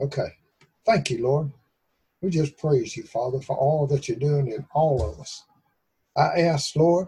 Okay. Thank you, Lord. We just praise you, Father, for all that you're doing in all of us. I ask, Lord,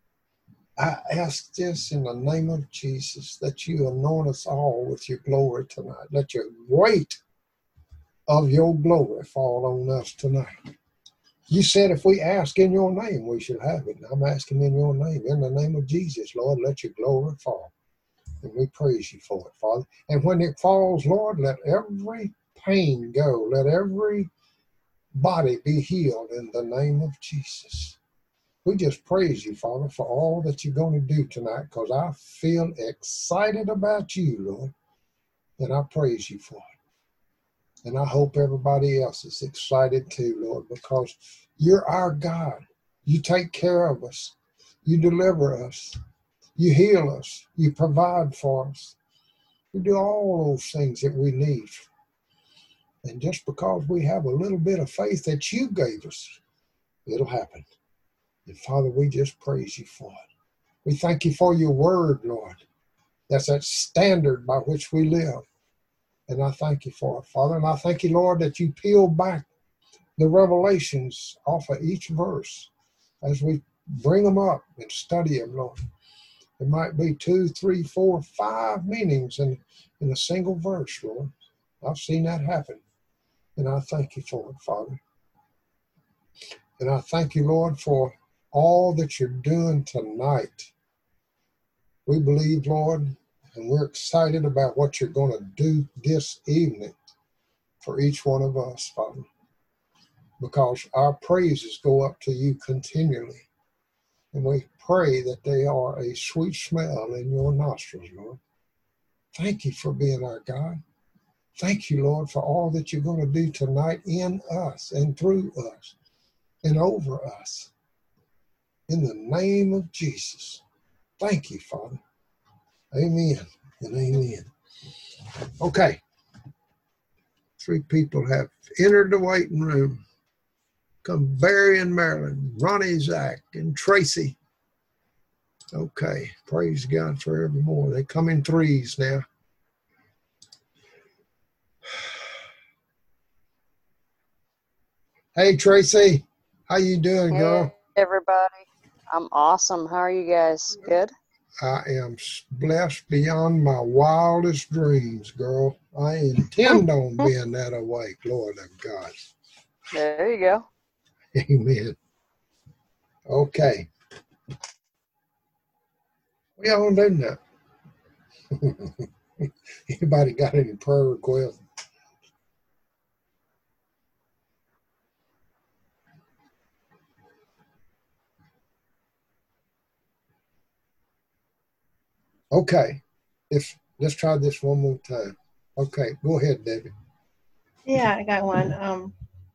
I ask this in the name of Jesus, that you anoint us all with your glory tonight. Let your weight of your glory fall on us tonight. You said if we ask in your name, we should have it. And I'm asking in your name, in the name of Jesus, Lord, let your glory fall. And we praise you for it, Father. And when it falls, Lord, let every pain go. Let every body be healed in the name of Jesus. We just praise you, Father, for all that you're going to do tonight, because I feel excited about you, Lord, and I praise you for it. And I hope everybody else is excited too, Lord, because you're our God. You take care of us. You deliver us. You heal us. You provide for us. You do all those things that we need. And just because we have a little bit of faith that you gave us, it'll happen. And Father, we just praise you for it. We thank you for your word, Lord. That's that standard by which we live. And I thank you for it, Father. And I thank you, Lord, that you peel back the revelations off of each verse as we bring them up and study them, Lord. There might be 2, 3, 4, 5 meanings in a single verse, Lord. I've seen that happen. And I thank you for it, Father. And I thank you, Lord, for all that you're doing tonight. We believe, Lord, and we're excited about what you're going to do this evening for each one of us, Father, because our praises go up to you continually. And we pray that they are a sweet smell in your nostrils, Lord. Thank you for being our God. Thank you, Lord, for all that you're going to do tonight in us and through us and over us. In the name of Jesus. Thank you, Father. Amen and amen. Okay. 3 people have entered the waiting room. Come Barry and Marilyn, Ronnie, Zach, and Tracy. Okay. Praise God for evermore. They come in 3s now. Hey, Tracy. How you doing, girl? Hey, everybody. I'm awesome. How are you guys? Good? I am blessed beyond my wildest dreams, girl. I intend on being that awake, Lord of God. There you go. Amen. Okay. We all doing that. Anybody got any prayer requests? Okay. Let's try this one more time. Okay, go ahead, Debbie. Yeah, I got one.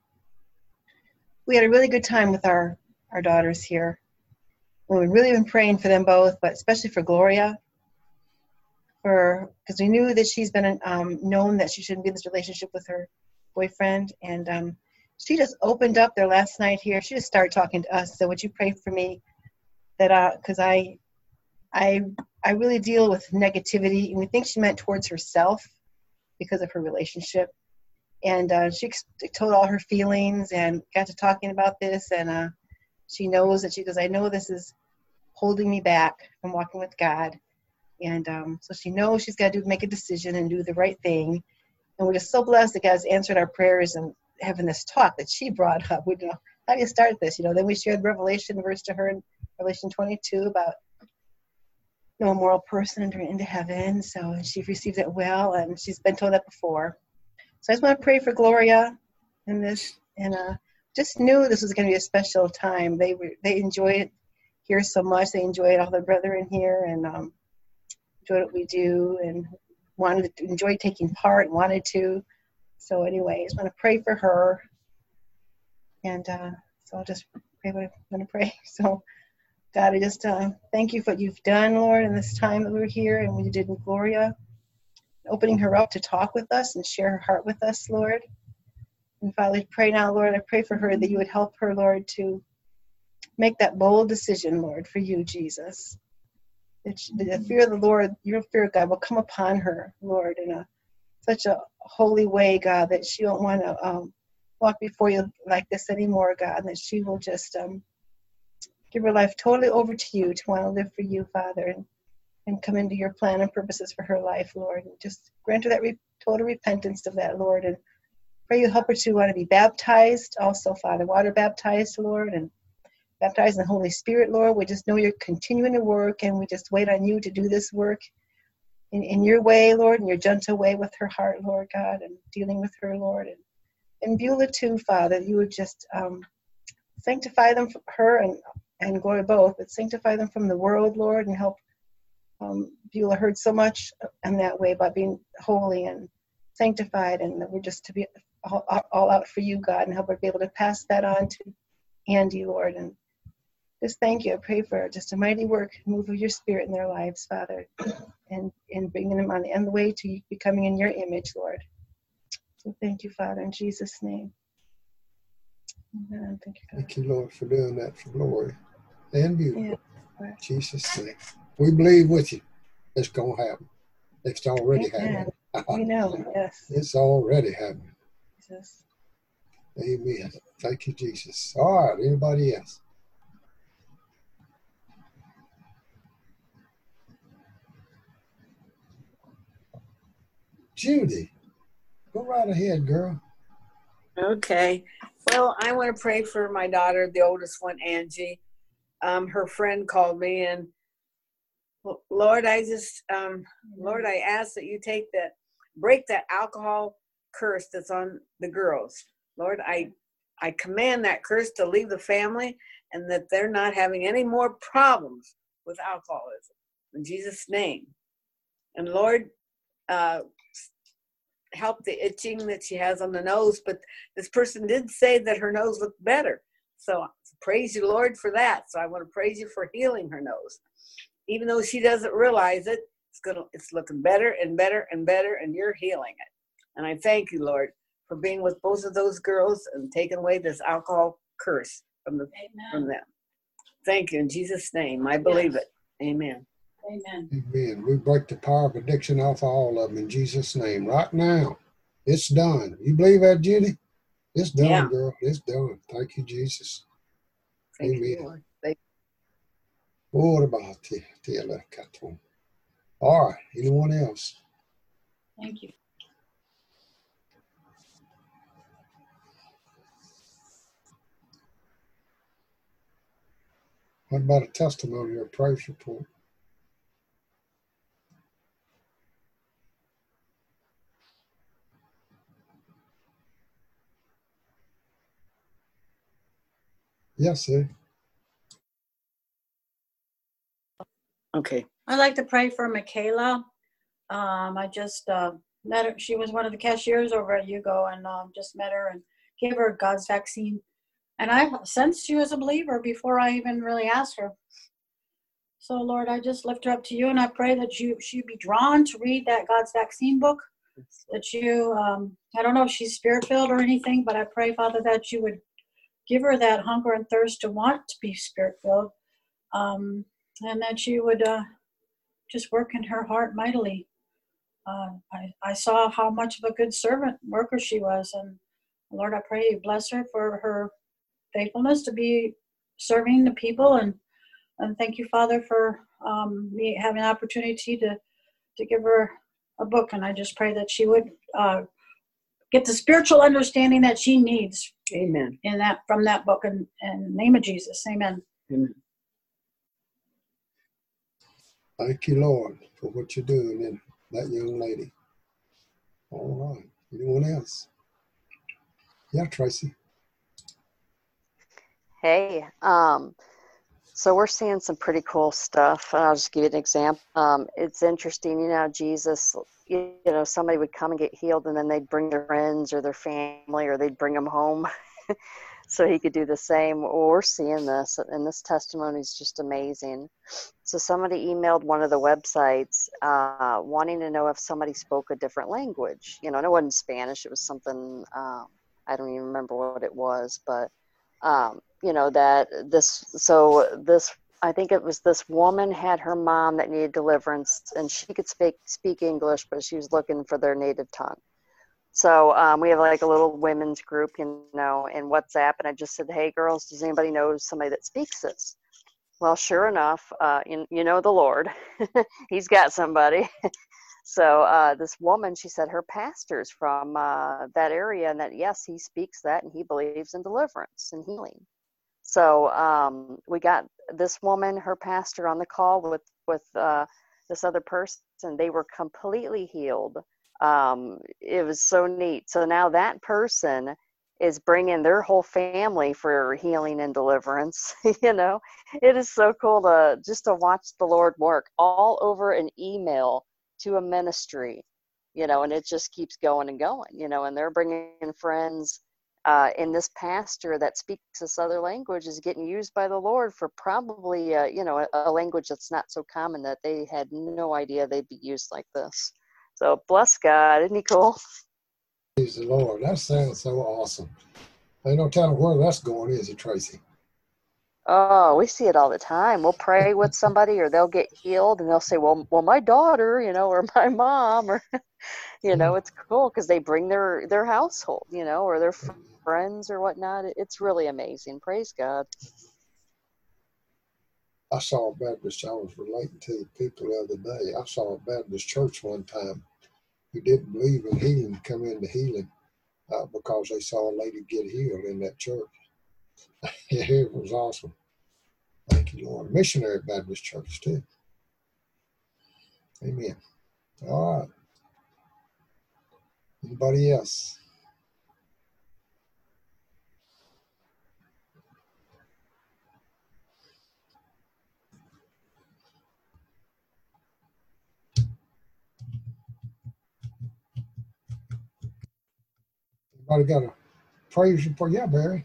We had a really good time with our daughters here. We've really been praying for them both, but especially for Gloria, because we knew that she's been known that she shouldn't be in this relationship with her boyfriend, and she just opened up there last night here. She just started talking to us. So would you pray for me that because I really deal with negativity, and we think she meant towards herself because of her relationship. And she told all her feelings and got to talking about this, and she knows that she goes, I know this is holding me back from walking with God. And so she knows she's got to make a decision and do the right thing. And we're just so blessed that God's answered our prayers and having this talk that she brought up. We know how do you start this? Then we shared Revelation verse to her in Revelation 22 about no moral person entering into heaven. So she received it well, and she's been told that before. So I just want to pray for Gloria in this, and just knew this was going to be a special time. They enjoyed it here so much. They enjoyed all their brethren here, and enjoyed what we do, and enjoyed taking part and wanted to. So anyway, I just want to pray for her, and so I'll just pray what I'm going to pray. So God, I just thank you for what you've done, Lord, in this time that we were here and what you did in Gloria, opening her up to talk with us and share her heart with us, Lord. And Father, I pray now, Lord, I pray for her that you would help her, Lord, to make that bold decision, Lord, for you, Jesus. That the fear of the Lord, your fear of God will come upon her, Lord, in a such a holy way, God, that she don't want to walk before you like this anymore, God, and that she will just give her life totally over to you, to want to live for you, Father, and come into your plan and purposes for her life, Lord. And just grant her that total repentance of that, Lord. And pray you help her to want to be baptized also, Father, water baptized, Lord, and baptized in the Holy Spirit, Lord. We just know you're continuing to work, and we just wait on you to do this work in your way, Lord, in your gentle way with her heart, Lord God, and dealing with her, Lord. And Beulah too, Father, you would just sanctify them, her and Gloria both, but sanctify them from the world, Lord, and help Beulah heard so much in that way about being holy and sanctified, and that we're just to be all out for you, God, and help her be able to pass that on to Andy, Lord. And just thank you. I pray for just a mighty work, move of your Spirit in their lives, Father, and bringing them on the way to becoming in your image, Lord. So thank you, Father, in Jesus' name. Amen. Thank you, God. Thank you, Lord, for doing that for Glory and Beulah. Yeah. In Jesus' name. We believe with you. It's going to happen. It's already happening. We know, yes. It's already happening. Jesus. Amen. Thank you, Jesus. All right. Anybody else? Judy, go right ahead, girl. Okay. Well, I want to pray for my daughter, the oldest one, Angie. Her friend called me, and Lord, I just, Lord, I ask that you break that alcohol curse that's on the girls. Lord, I command that curse to leave the family, and that they're not having any more problems with alcoholism. In Jesus' name. And Lord, help the itching that she has on the nose, but this person did say that her nose looked better. So praise you, Lord, for that. So I want to praise you for healing her nose. Even though she doesn't realize it, it's looking better and better and better, and you're healing it. And I thank you, Lord, for being with both of those girls and taking away this alcohol curse from them. Thank you in Jesus' name. I believe it. Amen. Amen. Amen. We break the power of addiction off of all of them in Jesus' name. Right now, it's done. You believe that, Judy? It's done, Yeah. girl. It's done. Thank you, Jesus. Thank Amen. you, Lord. What about the All right. Anyone else? Thank you. What about a testimony or a praise report? Yes, sir. Okay. I'd like to pray for Michaela. I just met her. She was one of the cashiers over at Hugo, and just met her and gave her God's vaccine. And I sensed she was a believer before I even really asked her. So, Lord, I just lift her up to you, and I pray that she'd be drawn to read that God's vaccine book. That you, I don't know if she's spirit-filled or anything, but I pray, Father, that you would give her that hunger and thirst to want to be spirit-filled, and that she would just work in her heart mightily. I saw how much of a good servant worker she was, and Lord, I pray you bless her for her faithfulness to be serving the people, and thank you, Father, for me having an opportunity to give her a book, and I just pray that she would get the spiritual understanding that she needs. Amen. From that book, in the name of Jesus. Amen. Amen. Thank you, Lord, for what you're doing in that young lady. All right. Anyone else? Yeah, Tracy. Hey, so we're seeing some pretty cool stuff. I'll just give you an example. It's interesting, Jesus, somebody would come and get healed, and then they'd bring their friends or their family, or they'd bring them home so he could do the same. Well, we're seeing this, and this testimony is just amazing. So somebody emailed one of the websites wanting to know if somebody spoke a different language. And it wasn't Spanish. It was something, I don't even remember what it was, but that this I think it was this woman had her mom that needed deliverance, and she could speak English, but she was looking for their native tongue. So we have like a little women's group, you know, in WhatsApp, and I just said, hey, girls, does anybody know somebody that speaks this? Well, sure enough, you know the Lord. He's got somebody. So this woman, she said her pastor's from that area, and that, yes, he speaks that, and he believes in deliverance and healing. So we got this woman, her pastor, on the call with this other person. They were completely healed. It was so neat. So now that person is bringing their whole family for healing and deliverance. You know, it is so cool to watch the Lord work all over an email to a ministry, you know, and it just keeps going and going, you know, and they're bringing in friends. And this pastor that speaks this other language is getting used by the Lord for probably, you know, a language that's not so common, that they had no idea they'd be used like this. So bless God, isn't he cool? Praise the Lord. That sounds so awesome. Ain't no telling where that's going, is it, Tracy? Oh, we see it all the time. We'll pray with somebody, or they'll get healed, and they'll say, well, my daughter, you know, or my mom, or, you know, it's cool because they bring their household, you know, or their friends or whatnot. It's really amazing. Praise God. I saw a Baptist, I was relating to the people the other day. I saw a Baptist church one time who didn't believe in healing come into healing because they saw a lady get healed in that church. It was awesome. Thank you, Lord. Missionary Baptist Church, too. Amen. All right. Anybody else? Anybody got a praise report? Yeah, Barry.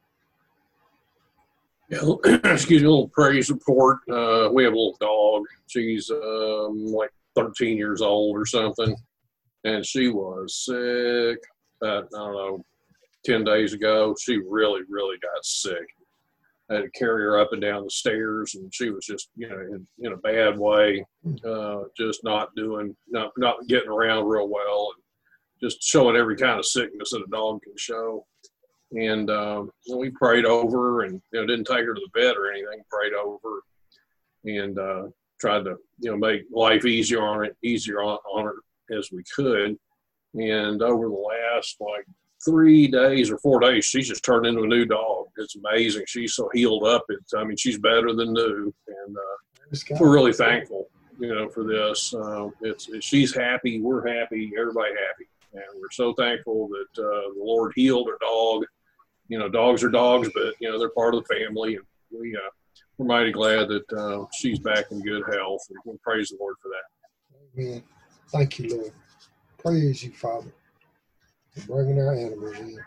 Yeah, excuse me, a little praise report. We have a little dog. She's like 13 years old or something, and she was sick. I don't know, 10 days ago. She really, really got sick. I had to carry her up and down the stairs, and she was just, you know, in a bad way, just not getting around real well, and just showing every kind of sickness that a dog can show. And we prayed over, and you know, didn't take her to the vet or anything. Prayed over, and tried to, you know, make life easier on her as we could. And over the last like 3 days or 4 days, she's just turned into a new dog. It's amazing. She's so healed up. I mean, she's better than new, and we're really thankful, you know, for this. She's happy. We're happy. Everybody happy, and we're so thankful that the Lord healed our dog. You know, dogs are dogs, but, you know, they're part of the family. And we're mighty glad that she's back in good health. And we praise the Lord for that. Amen. Thank you, Lord. Praise you, Father, for bringing our animals in.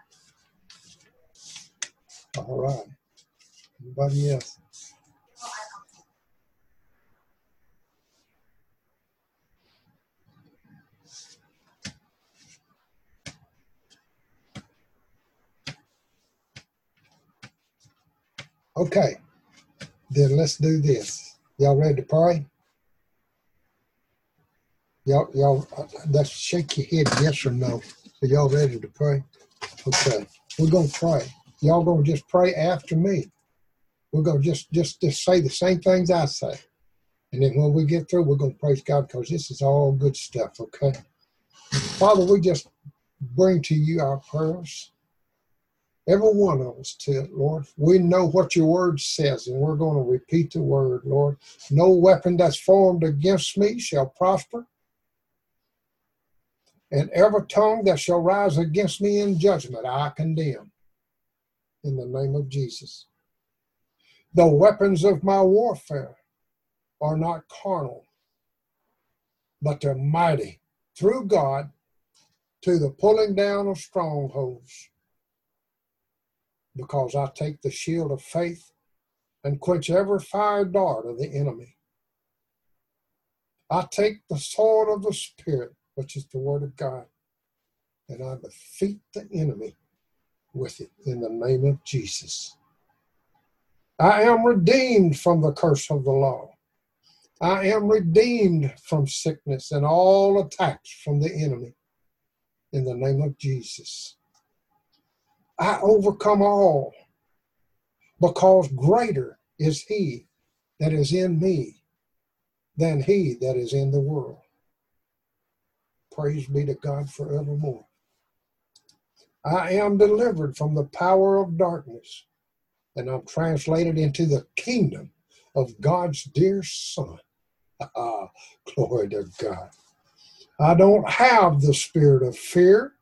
All right. Anybody else? Okay, then let's do this. Y'all ready to pray? Y'all, let's shake your head yes or no. Are y'all ready to pray? Okay, we're gonna pray. Y'all gonna just pray after me. We're gonna just say the same things I say, and then when we get through, we're gonna praise God because this is all good stuff. Okay, Father, we just bring to you our prayers. Every one of us to it, Lord. We know what your word says, and we're going to repeat the word, Lord. No weapon that's formed against me shall prosper, and every tongue that shall rise against me in judgment I condemn. In the name of Jesus. The weapons of my warfare are not carnal, but they're mighty through God to the pulling down of strongholds. Because I take the shield of faith and quench every fire dart of the enemy. I take the sword of the Spirit, which is the word of God, and I defeat the enemy with it in the name of Jesus. I am redeemed from the curse of the law. I am redeemed from sickness and all attacks from the enemy in the name of Jesus. I overcome all because greater is he that is in me than he that is in the world. Praise be to God forevermore. I am delivered from the power of darkness, and I'm translated into the kingdom of God's dear Son. Glory to God. I don't have the spirit of fear,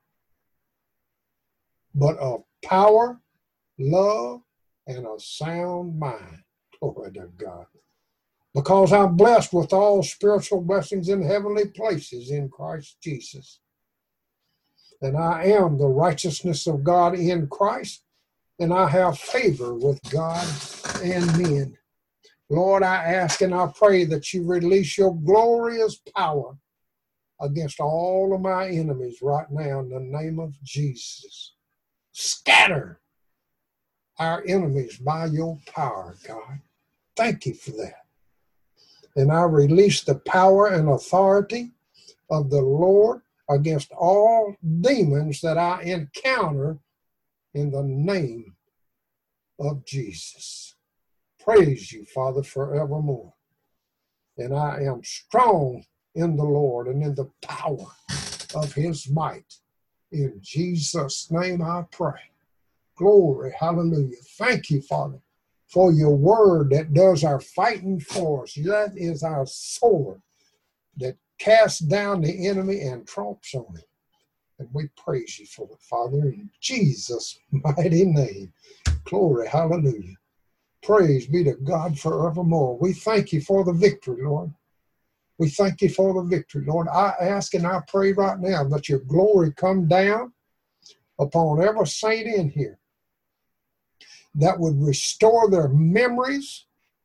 but of power, love, and a sound mind. Glory to God. Because I'm blessed with all spiritual blessings in heavenly places in Christ Jesus. And I am the righteousness of God in Christ, and I have favor with God and men. Lord, I ask and I pray that you release your glorious power against all of my enemies right now in the name of Jesus. Scatter our enemies by your power, God. Thank you for that. And I release the power and authority of the Lord against all demons that I encounter in the name of Jesus. Praise you, Father, forevermore. And I am strong in the Lord and in the power of his might. In Jesus' name I pray. Glory, hallelujah. Thank you, Father, for your word that does our fighting for us. That is our sword that casts down the enemy and trumps on him. And we praise you for it, Father, in Jesus' mighty name. Glory, hallelujah. Praise be to God forevermore. We thank you for the victory, Lord. We thank you for the victory, Lord. I ask and I pray right now that your glory come down upon every saint in here that would restore their memories,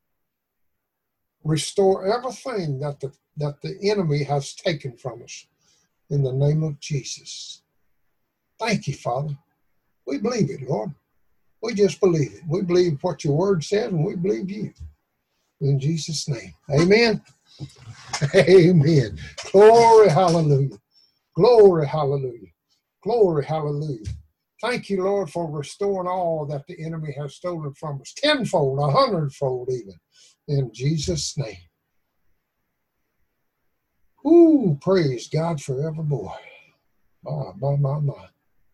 restore everything that the enemy has taken from us in the name of Jesus. Thank you, Father. We believe it, Lord. We just believe it. We believe what your word says, and we believe you. In Jesus' name. Amen. Amen. Glory, hallelujah. Glory, hallelujah. Glory, hallelujah. Thank you, Lord, for restoring all that the enemy has stolen from us, tenfold, 100-fold even, in Jesus' name. Ooh, praise God forevermore. My.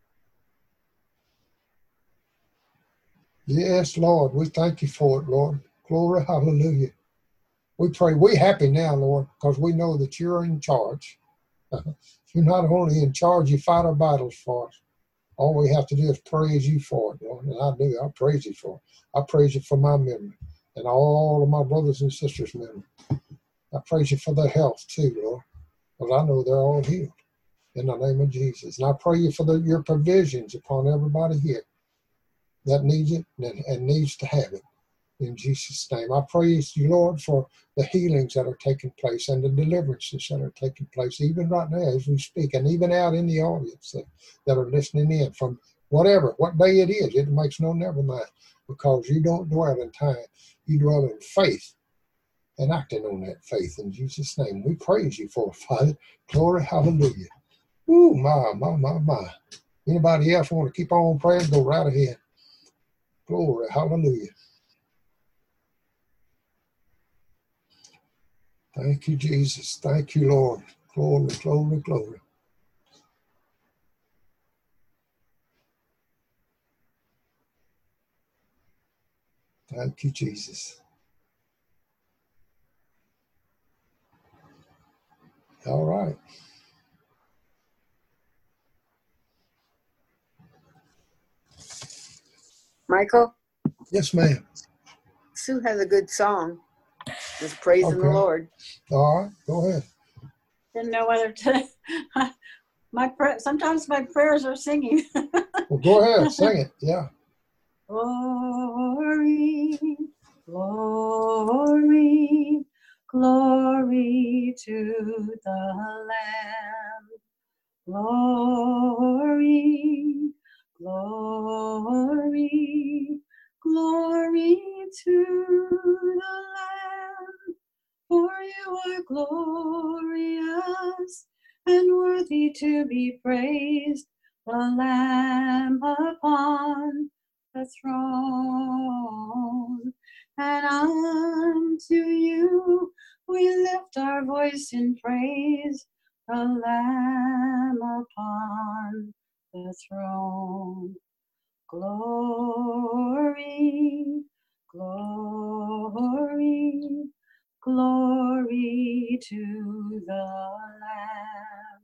Yes, Lord, we thank you for it, Lord. Glory, hallelujah. We pray, we're happy now, Lord, because we know that you're in charge. You're not only in charge, you fight our battles for us. All we have to do is praise you for it, Lord. And I do. I praise you for it. I praise you for my memory and all of my brothers and sisters' memory. I praise you for their health too, Lord, because I know they're all healed in the name of Jesus. And I pray you for your provisions upon everybody here that needs it and needs to have it. In Jesus' name. I praise you, Lord, for the healings that are taking place and the deliverances that are taking place, even right now as we speak, and even out in the audience that are listening in from what day it is. It makes no never mind, because you don't dwell in time. You dwell in faith and acting on that faith. In Jesus' name, we praise you for it, Father. Glory, hallelujah. Ooh, my. Anybody else want to keep on praying? Go right ahead. Glory, hallelujah. Thank you, Jesus. Thank you, Lord. Glory, glory, glory. Thank you, Jesus. All right. Michael, Yes, ma'am. Sue has a good song. Just praising the Lord. All right. Go ahead. Didn't know whether to. Sometimes my prayers are singing. Well, go ahead. Sing it. Yeah. Glory, glory, glory to the Lamb. Glory, glory, Glory to the Lamb, for you are glorious and worthy to be praised, the Lamb upon the throne. And unto you we lift our voice in praise, the Lamb upon the throne. Glory, glory, glory to the Lamb.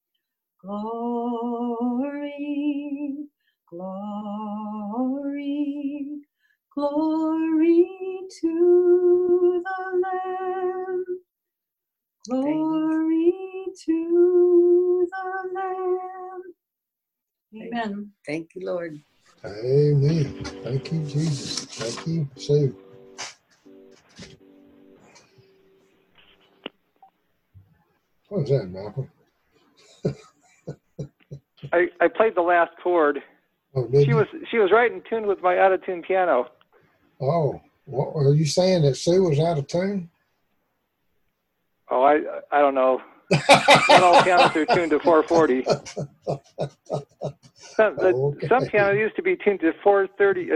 Glory, glory, glory to the Lamb. Glory to the Lamb. Amen. Thank you, Lord. Amen. Thank you, Jesus. Thank you, Sue. What was that, Malcolm? I played the last chord. Oh, did you? She was right in tune with my out of tune piano. Oh, what are you saying, that Sue was out of tune? Oh, I don't know. Not all pianos are tuned to 440. Okay. Some pianos used to be tuned to 430.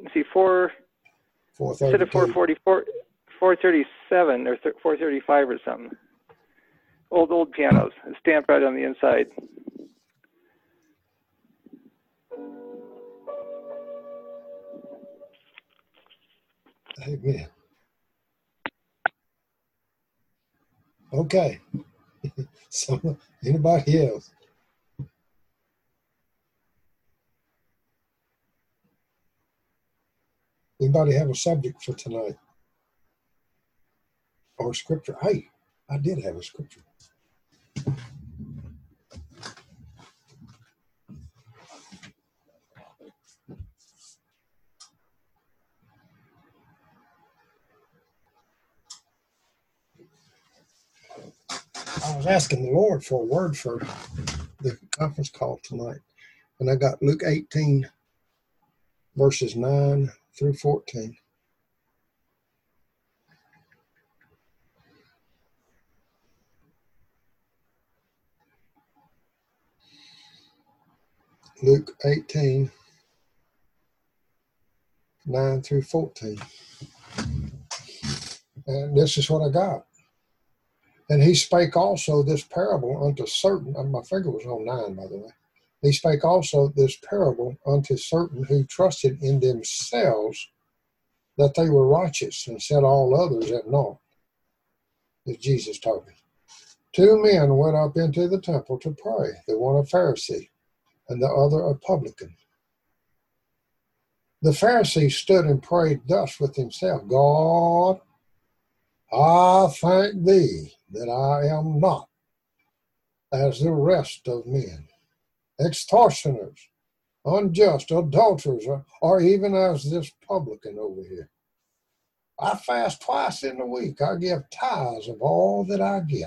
Instead of 440, 437 or 435 or something. Old pianos, stamped right on the inside. Amen. Okay. So, anybody else? Anybody have a subject for tonight? Or scripture? Hey, I did have a scripture. I was asking the Lord for a word for the conference call tonight. And I got Luke 18, verses 9 through 14. Luke 18, 9 through 14. And this is what I got. And he spake also this parable unto certain, my finger was on 9, by the way. He spake also this parable unto certain who trusted in themselves that they were righteous, and set all others at naught. Is Jesus talking. 2 men went up into the temple to pray, the one a Pharisee, and the other a publican. The Pharisee stood and prayed thus with himself, God, I thank thee that I am not as the rest of men, extortioners, unjust, adulterers, or even as this publican over here. I fast twice in the week. I give tithes of all that I get.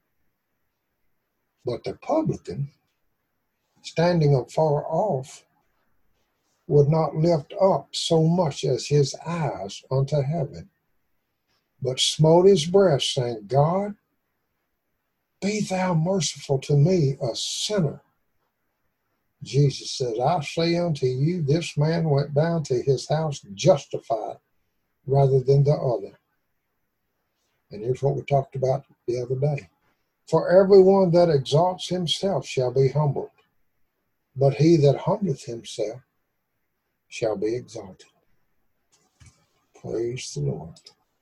But the publican, standing afar off, would not lift up so much as his eyes unto heaven, but smote his breast, saying, God, be thou merciful to me, a sinner. Jesus says, I say unto you, this man went down to his house justified rather than the other. And here's what we talked about the other day. For everyone that exalts himself shall be humbled, but he that humbleth himself shall be exalted. Praise the Lord.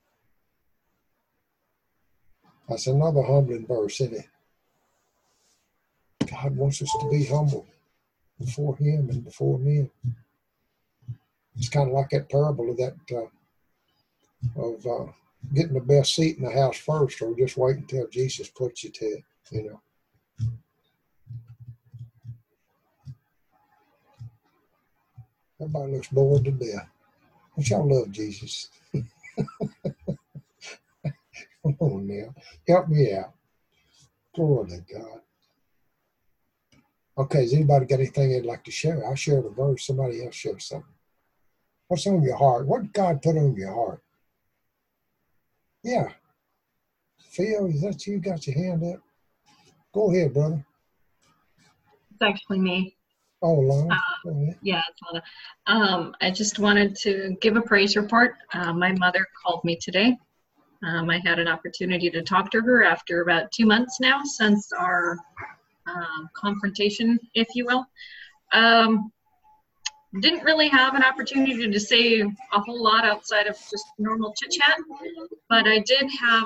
That's another humbling verse, isn't it? God wants us to be humble before him and before men. It's kind of like that parable of that getting the best seat in the house first, or just wait until Jesus puts you to it, you know. Everybody looks bored to death. Don't y'all love Jesus? Come on now. Help me out. Glory to God. Okay, has anybody got anything they'd like to share? I'll share the verse. Somebody else share something. What's on your heart? What God put on your heart? Yeah. Phil, is that you got your hand up? Go ahead, brother. It's actually me. Oh, Lana. Yeah, it's Lana. I just wanted to give a praise report. My mother called me today. I had an opportunity to talk to her after about 2 months now since our confrontation, if you will. Didn't really have an opportunity to say a whole lot outside of just normal chit chat, but I did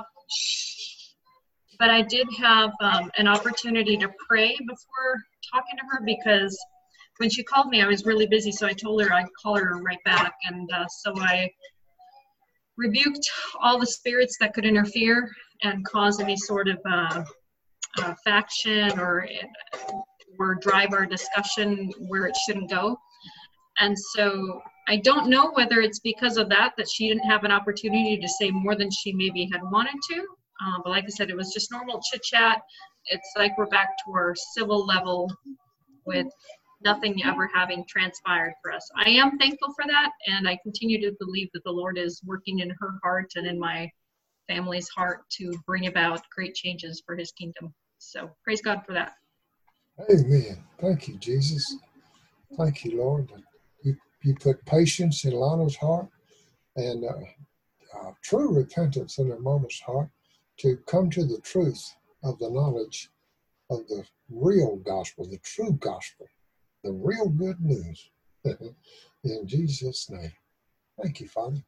have an opportunity to pray before talking to her, because when she called me, I was really busy, so I told her I'd call her right back, and so I rebuked all the spirits that could interfere and cause any sort of faction or drive our discussion where it shouldn't go. And so I don't know whether it's because of that she didn't have an opportunity to say more than she maybe had wanted to. But like I said, it was just normal chit chat. It's like we're back to our civil level with nothing ever having transpired for us. I am thankful for that, and I continue to believe that the Lord is working in her heart and in my family's heart to bring about great changes for his kingdom. So praise God for that. Amen. Thank you, Jesus. Thank you, Lord. You put patience in Lana's heart and true repentance in her mama's heart to come to the truth of the knowledge of the real gospel, the true gospel, the real good news. In Jesus' name. Thank you, Father.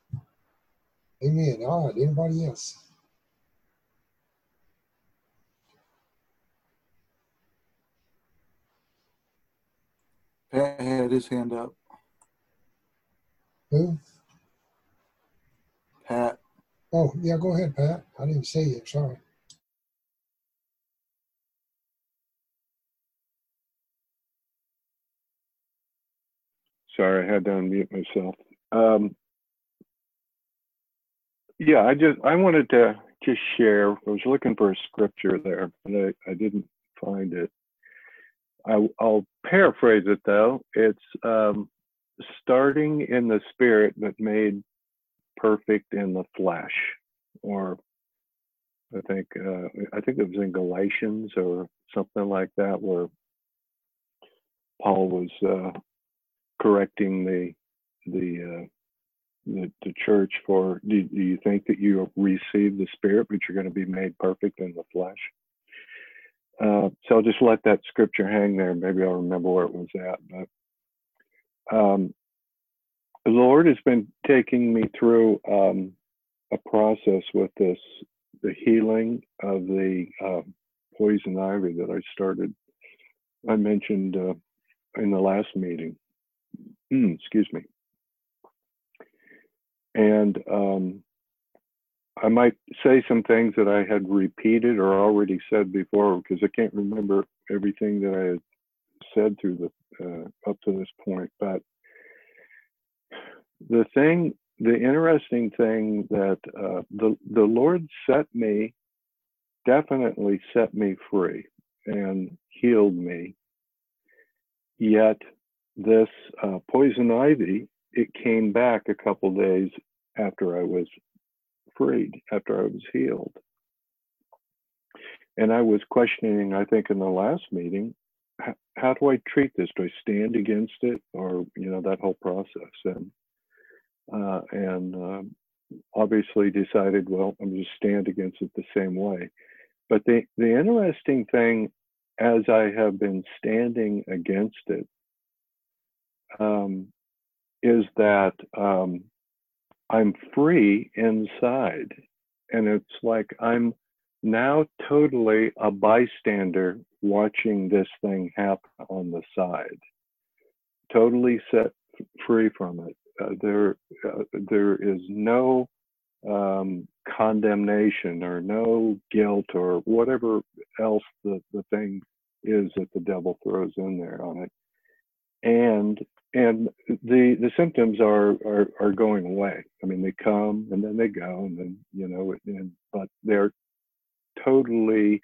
Amen. All right, anybody else? Pat had his hand up. Who? Pat. Oh, yeah, go ahead, Pat. I didn't see you. Sorry. Sorry, I had to unmute myself. Yeah, I wanted to just share. I was looking for a scripture there, but I didn't find it. I'll paraphrase it though. It's starting in the spirit, but made perfect in the flesh. Or I think it was in Galatians or something like that, where Paul was correcting the church for, do you think that you receive the Spirit, but you're going to be made perfect in the flesh? So I'll just let that scripture hang there. Maybe I'll remember where it was at. But the Lord has been taking me through a process with the healing of the poison ivy that I mentioned in the last meeting. Excuse me. And I might say some things that I had repeated or already said before, because I can't remember everything that I had said through up to this point. But the interesting thing that the Lord definitely set me free and healed me. Yet this poison ivy, it came back a couple days after I was freed, after I was healed. And I was questioning, I think in the last meeting, how do I treat this? Do I stand against it? Or, that whole process. And obviously decided, well, I'm just stand against it the same way. But the interesting thing, as I have been standing against it, is that I'm free inside. And it's like I'm now totally a bystander watching this thing happen on the side, totally set free from it. There is no condemnation or no guilt or whatever else the thing is that the devil throws in there on it. And the symptoms are going away. I mean, they come and then they go, and then but they're totally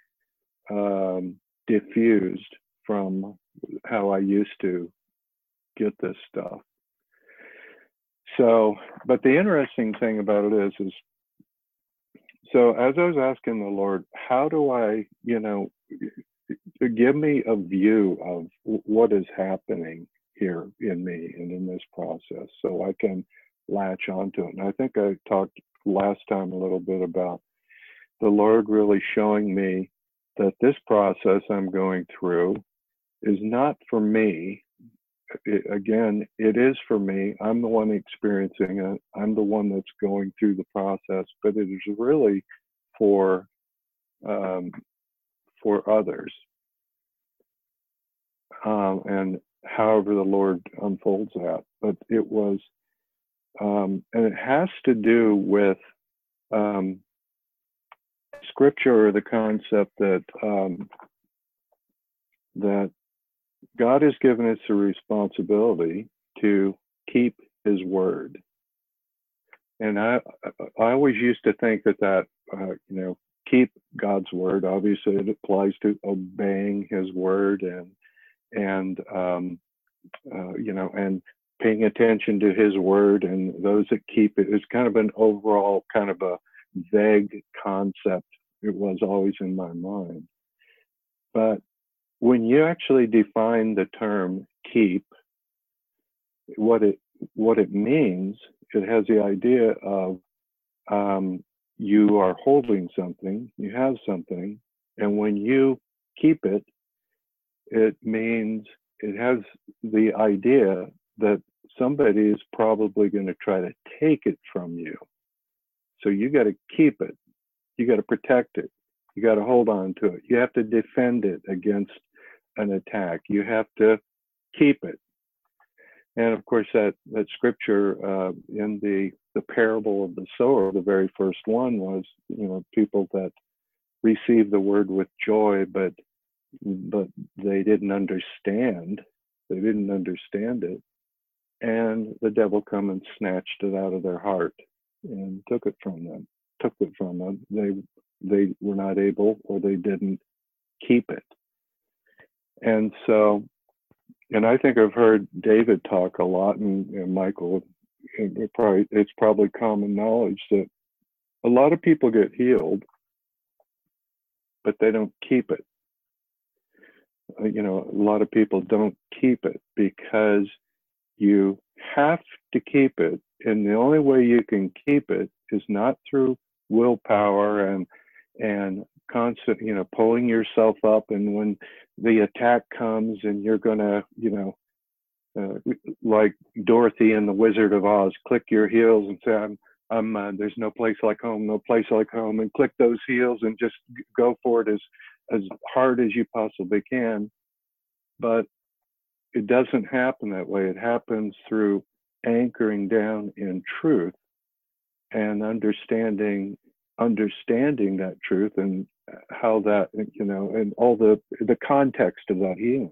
diffused from how I used to get this stuff. So, but the interesting thing about it is so as I was asking the Lord, how do I, give me a view of what is happening here in me and in this process so I can latch onto it. And I think I talked last time a little bit about the Lord really showing me that this process I'm going through is not for me. Again, it is for me. I'm the one experiencing it. I'm the one that's going through the process, but it is really for others. And however the Lord unfolds that. But it was, and it has to do with scripture or the concept that that God has given us a responsibility to keep His word. And I always used to think that keep God's word. Obviously, it applies to obeying His word and paying attention to His word, and those that keep it is kind of an overall kind of a vague concept. It was always in my mind. But when you actually define the term keep, what it means, it has the idea of you are holding something, you have something, and when you keep it, it means it has the idea that somebody is probably going to try to take it from you. So you got to keep it. You got to protect it. You got to hold on to it. You have to defend it against an attack. You have to keep it. And of course, that scripture in the parable of the sower, the very first one was, people that received the word with joy, but they didn't understand. They didn't understand it. And the devil come and snatched it out of their heart and took it from them. They were not able, or they didn't keep it. And so, and I think I've heard David talk a lot, and Michael, it's probably common knowledge that a lot of people get healed, but they don't keep it. A lot of people don't keep it because you have to keep it. And the only way you can keep it is not through willpower and constant, pulling yourself up. And when the attack comes and you're going to, like Dorothy in The Wizard of Oz, click your heels and say, I'm there's no place like home, no place like home, and click those heels and just go for it as hard as you possibly can. But it doesn't happen that way. It happens through anchoring down in truth and understanding that truth and how that, and all the context of that healing.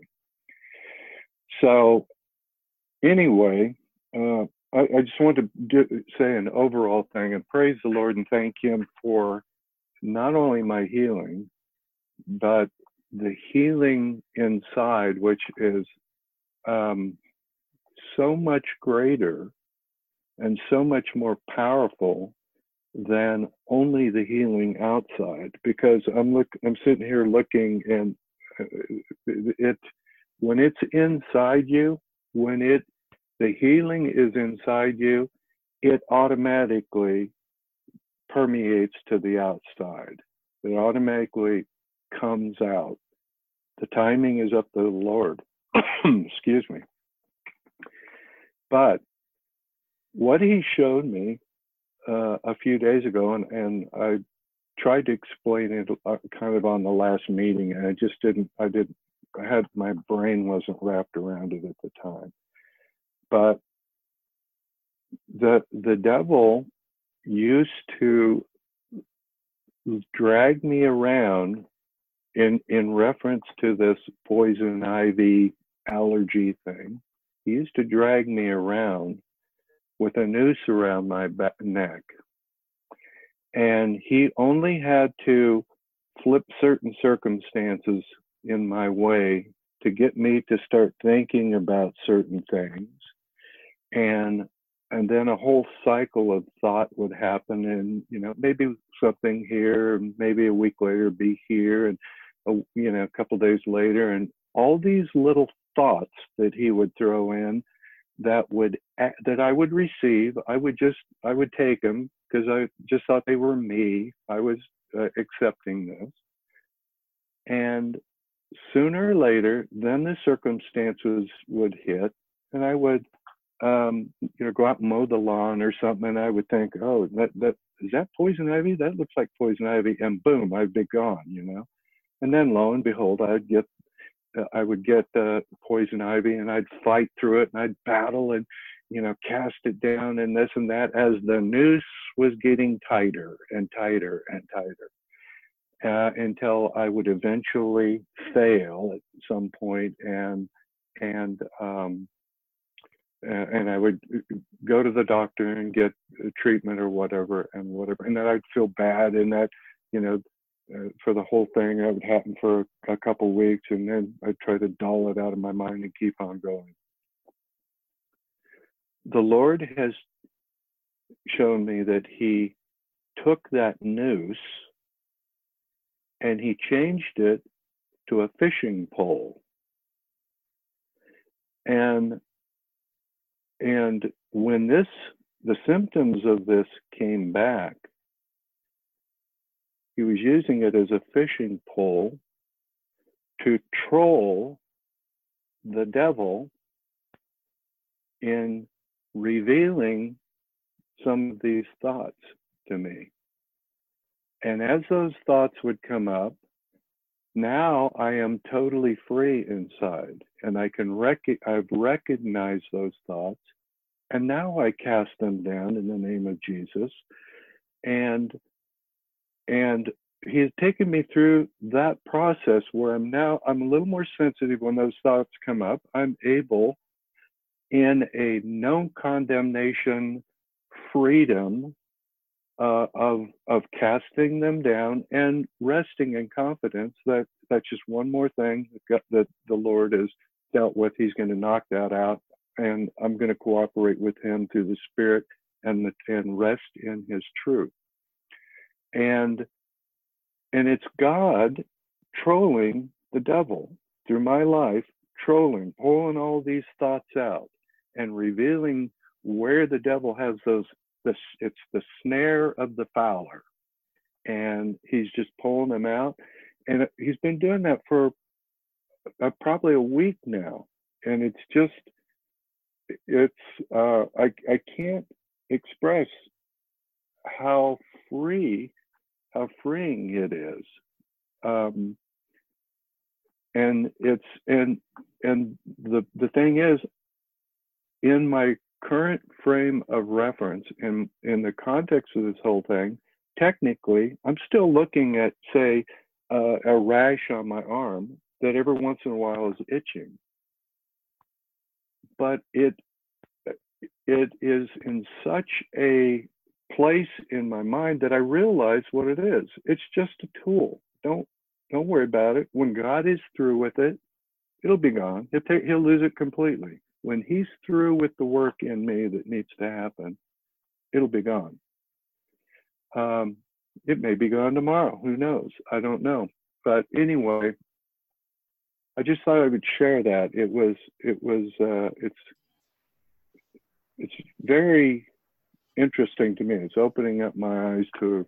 So anyway, I just want to say an overall thing and praise the Lord and thank Him for not only my healing, but the healing inside, which is so much greater and so much more powerful than only the healing outside. Because I'm sitting here looking, and when it's inside you, the healing is inside you, it automatically permeates to the outside. It automatically comes out. The timing is up to the Lord. Excuse me. But what He showed me a few days ago, and I tried to explain it kind of on the last meeting, and my brain wasn't wrapped around it at the time. But the devil used to drag me around in reference to this poison ivy allergy thing. He used to drag me around with a noose around my neck. And he only had to flip certain circumstances in my way to get me to start thinking about certain things. And and then a whole cycle of thought would happen, and maybe something here, and maybe a week later be here, and a couple days later, and all these little thoughts that he would throw in that I would receive. I would take them because I just thought they were me. I was accepting this, and sooner or later, then the circumstances would hit, and I would go out and mow the lawn or something, and I would think, oh, that is that poison ivy? That looks like poison ivy, and boom, I'd be gone, And then lo and behold, I would get poison ivy, and I'd fight through it, and I'd battle and cast it down and this and that as the noose was getting tighter and tighter and tighter, until I would eventually fail at some point, and I would go to the doctor and get treatment or whatever, and then I'd feel bad, and that for the whole thing, that would happen for a couple weeks, and then I'd try to dull it out of my mind and keep on going. The Lord has shown me that he took that noose and he changed it to a fishing pole. And when the symptoms of this came back, he was using it as a fishing pole to troll the devil in revealing some of these thoughts to me. And as those thoughts would come up, now I am totally free inside, and I've recognized those thoughts, and now I cast them down in the name of Jesus. And he has taken me through that process where I'm a little more sensitive when those thoughts come up. I'm able, in a no condemnation freedom of casting them down and resting in confidence that that's just one more thing that the Lord has dealt with. He's going to knock that out, and I'm going to cooperate with him through the Spirit and rest in his truth. And it's God trolling the devil through my life, pulling all these thoughts out and revealing where the devil has it's the snare of the fowler, and he's just pulling them out. And he's been doing that for probably a week now, and I can't express how freeing it is. And the thing is, in my current frame of reference, in the context of this whole thing, technically, I'm still looking at, say, a rash on my arm that every once in a while is itching. But it is in such a place in my mind that I realize what it is. It's just a tool. Don't worry about it. When God is through with it, it'll be gone. He'll lose it completely. When he's through with the work in me that needs to happen, it'll be gone. It may be gone tomorrow. Who knows? I don't know. But anyway, I just thought I would share that. It's very interesting to me. It's opening up my eyes to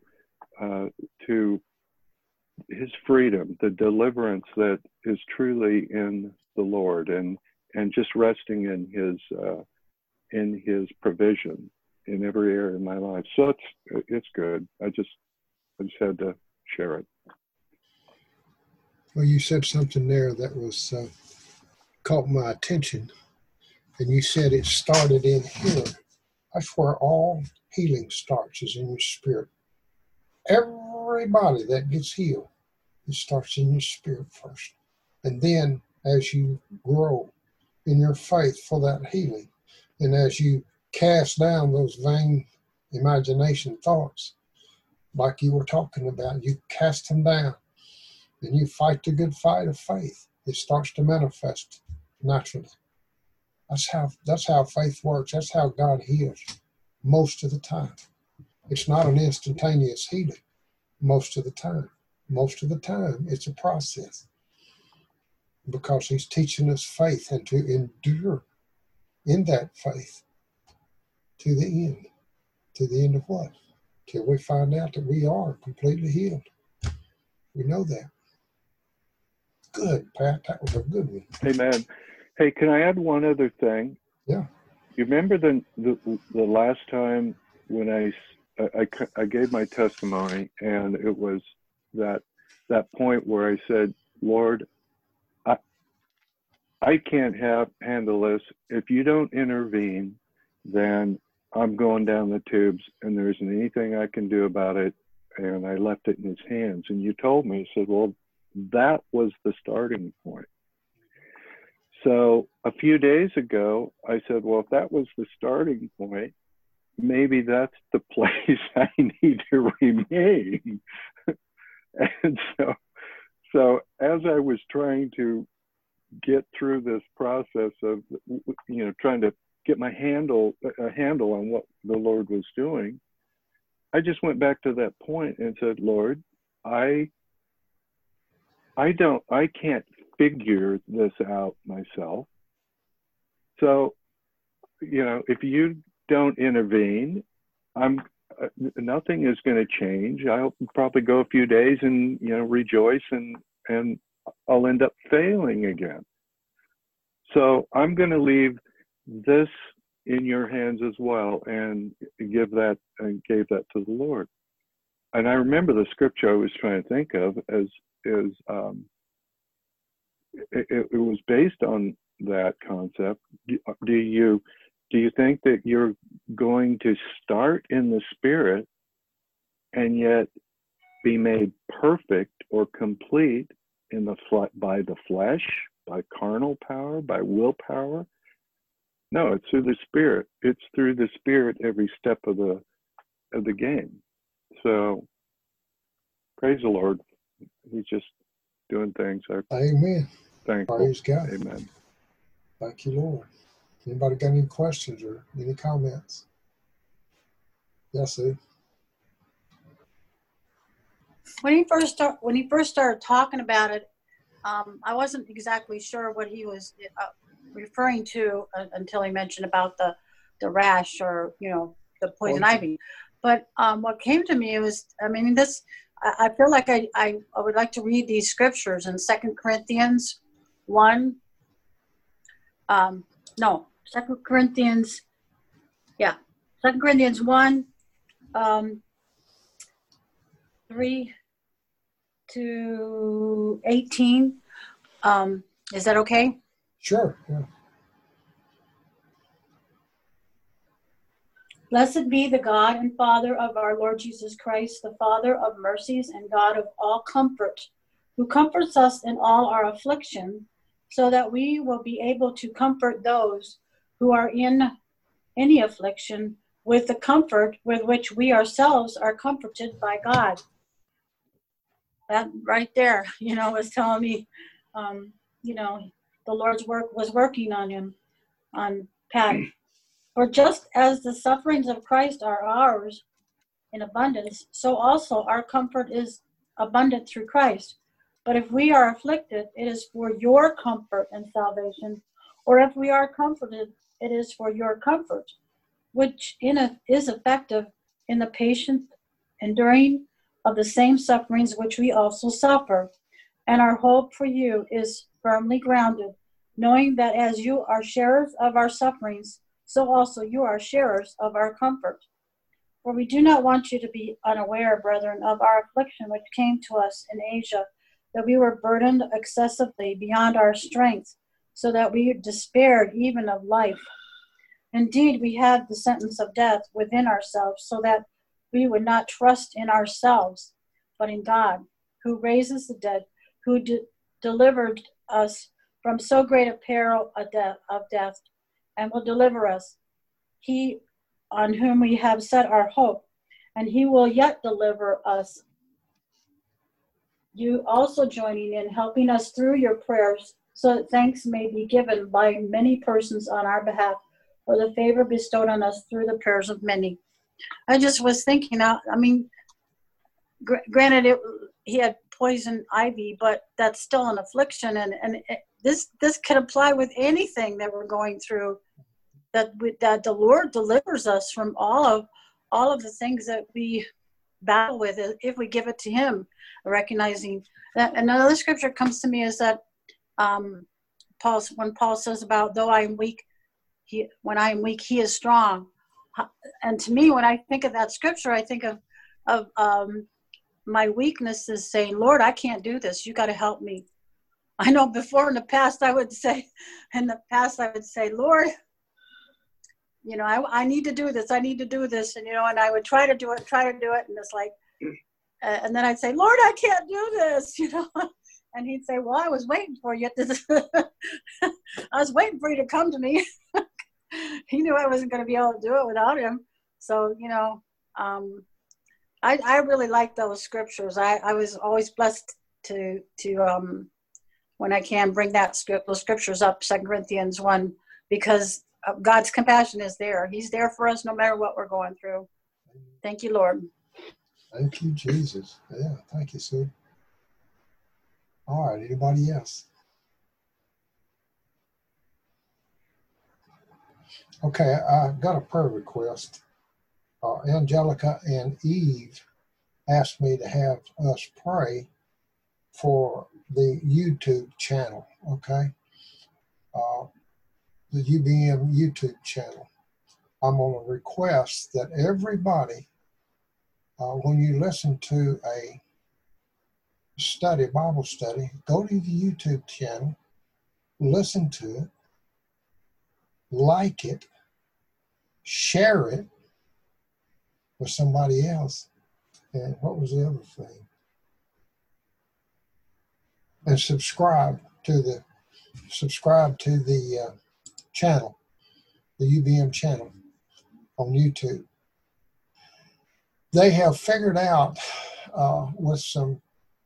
his freedom, the deliverance that is truly in the Lord, and just resting in his provision in every area of my life. So it's good. I just had to share it. Well, you said something there that was caught my attention, and you said it started in here. That's where all healing starts, is in your spirit. Everybody that gets healed, it starts in your spirit first. And then as you grow in your faith for that healing, and as you cast down those vain imagination thoughts, like you were talking about, you cast them down, and you fight the good fight of faith. It starts to manifest naturally. That's how faith works. That's how God heals most of the time. It's not an instantaneous healing most of the time. Most of the time, it's a process, because he's teaching us faith and to endure in that faith to the end. To the end of what? Till we find out that we are completely healed. We know that. Good, Pat. That was a good one. Amen. Hey, can I add one other thing? Yeah. You remember the last time when I gave my testimony, and it was that point where I said, Lord, I can't handle this. If you don't intervene, then I'm going down the tubes, and there isn't anything I can do about it. And I left it in his hands. And you told me, you said, well, that was the starting point. So a few days ago, I said, well, if that was the starting point, maybe that's the place I need to remain. And so as I was trying to get through this process of, trying to get a handle on what the Lord was doing, I just went back to that point and said, Lord, I can't figure this out myself. So, if you don't intervene, nothing is going to change. I'll probably go a few days and, rejoice and I'll end up failing again. So I'm going to leave this in your hands as well, and gave that to the Lord. And I remember the scripture I was trying to think of it was based on that concept. Do you think that you're going to start in the spirit and yet be made perfect or complete by the flesh, by carnal power, by willpower? No, it's through the Spirit. It's through the Spirit every step of the game. So praise the Lord. He's just doing things. Amen. Thankful. Praise God. Amen. Thank you, Lord. Anybody got any questions or any comments? Yes, Sue. When he first started talking about it, I wasn't exactly sure what he was referring to until he mentioned about the rash or the poison ivy. But what came to me was, I feel like I would like to read these scriptures in 2 Corinthians 1. 2 Corinthians 1, 3 to 18. Is that okay? Sure. Yeah. Blessed be the God and Father of our Lord Jesus Christ, the Father of mercies and God of all comfort, who comforts us in all our affliction, so that we will be able to comfort those who are in any affliction with the comfort with which we ourselves are comforted by God. That right there, was telling me, the Lord's work was working on him, on Pat. For just as the sufferings of Christ are ours in abundance, so also our comfort is abundant through Christ. But if we are afflicted, it is for your comfort and salvation. Or if we are comforted, it is for your comfort, which is effective in the patient enduring of the same sufferings which we also suffer. And our hope for you is firmly grounded, knowing that as you are sharers of our sufferings, so also you are sharers of our comfort. For we do not want you to be unaware, brethren, of our affliction which came to us in Asia, that we were burdened excessively beyond our strength, so that we despaired even of life. Indeed, we had the sentence of death within ourselves, so that we would not trust in ourselves, but in God, who raises the dead, who delivered us from so great a peril of death, and will deliver us. He on whom we have set our hope, and he will yet deliver us. You also joining in, helping us through your prayers so that thanks may be given by many persons on our behalf for the favor bestowed on us through the prayers of many. I just was thinking, I mean, granted, he had poison ivy, but that's still an affliction, and this could apply with anything that we're going through. That the Lord delivers us from all of the things that we battle with if we give it to Him, recognizing that. Another scripture comes to me is that when Paul says about though I am weak, when I am weak, He is strong. And to me, when I think of that scripture, I think of my weakness is saying, Lord, I can't do this. You got to help me. I know before in the past I would say, Lord, you know, I need to do this. I need to do this. And, you know, and I would try to do it. And it's like, and then I'd say, Lord, I can't do this, you know. And he'd say, well, I was waiting for you. I was waiting for you to come to me. He knew I wasn't going to be able to do it without him. So, you know, I really like those scriptures. I was always blessed to when I can bring those scriptures up, 2 Corinthians 1, because God's compassion is there. He's there for us no matter what we're going through. Thank you, Lord. Thank you, Jesus. Yeah, thank you, Sue. All right, anybody else? Okay, I got a prayer request. Angelica and Eve asked me to have us pray for the YouTube channel, okay? The UBM YouTube channel. I'm going to request that everybody, when you listen to a Bible study, go to the YouTube channel, listen to it, like it, share it with somebody else. And what was the other thing? And subscribe to the channel, the UBM channel on YouTube. They have figured out with some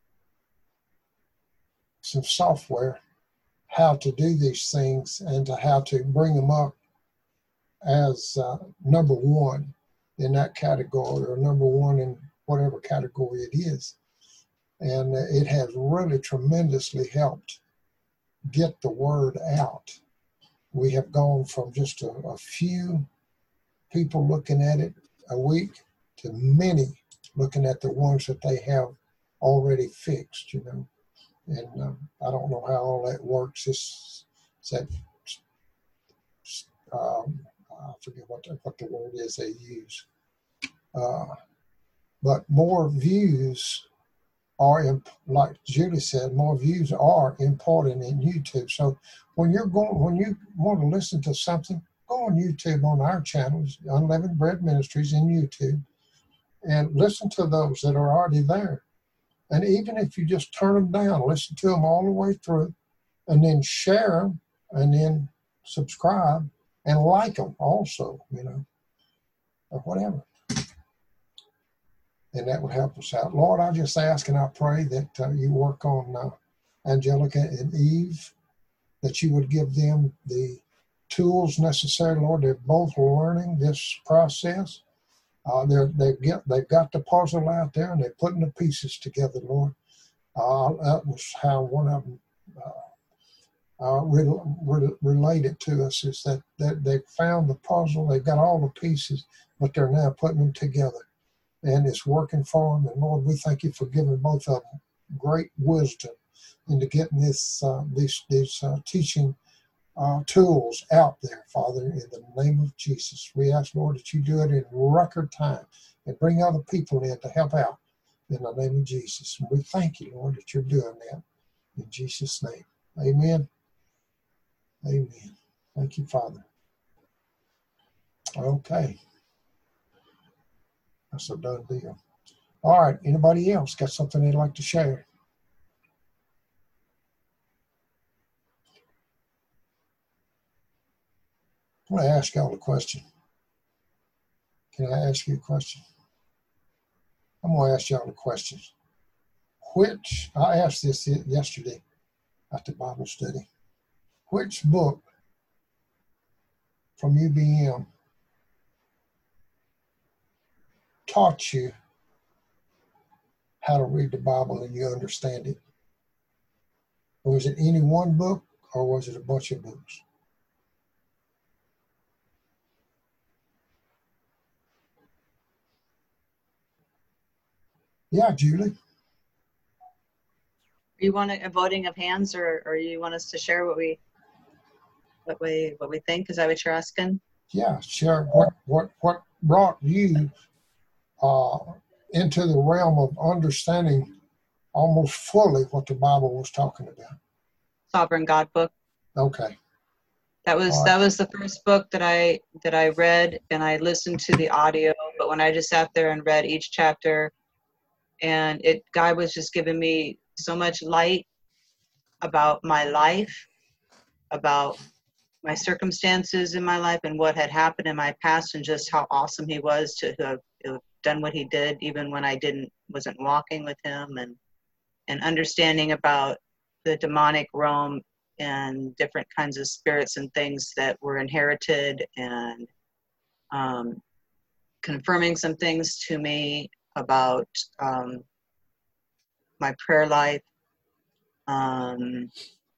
software how to do these things and to how to bring them up as number one in that category or number one in whatever category it is. And it has really tremendously helped get the word out. We have gone from just a few people looking at it a week to many looking at the ones that they have already fixed, you know. And I don't know how all that works. I forget what the word is they use. But more views are, like Julie said, more views are important in YouTube. So when you want to listen to something, go on YouTube on our channels, Unleavened Bread Ministries in YouTube, and listen to those that are already there. And even if you just turn them down, listen to them all the way through, and then share them, and then subscribe, and like them also, you know, or whatever. And that would help us out. Lord, I just ask and I pray that you work on Angelica and Eve, that you would give them the tools necessary. Lord, they're both learning this process. They've got the puzzle out there and they're putting the pieces together, Lord. That was how one of them related to us, is that they found the puzzle, they've got all the pieces, but they're now putting them together. And it's working for them. And Lord, we thank you for giving both of them great wisdom into getting these teaching tools out there, Father, in the name of Jesus. We ask, Lord, that you do it in record time and bring other people in to help out in the name of Jesus. And we thank you, Lord, that you're doing that in Jesus' name. Amen. Amen. Thank you, Father. Okay. That's a done deal. All right. Anybody else got something they'd like to share? I want to ask y'all a question. Can I ask you a question? I'm going to ask y'all a question. I asked this yesterday at the Bible study. which book from UBM taught you how to read the Bible and you understand it? Was it any one book or was it a bunch of books? Yeah, Julie. You want a voting of hands, or you want us to share what we think? Is that what you're asking? Yeah, share what brought you into the realm of understanding almost fully what the Bible was talking about. Sovereign God book. Okay. That was the first book that I read, and I listened to the audio. But when I just sat there and read each chapter, and God was just giving me so much light about my life, about my circumstances in my life, and what had happened in my past, and just how awesome He was to have done what He did, even when I wasn't walking with Him, and understanding about the demonic realm and different kinds of spirits and things that were inherited, and confirming some things to me about my prayer life. And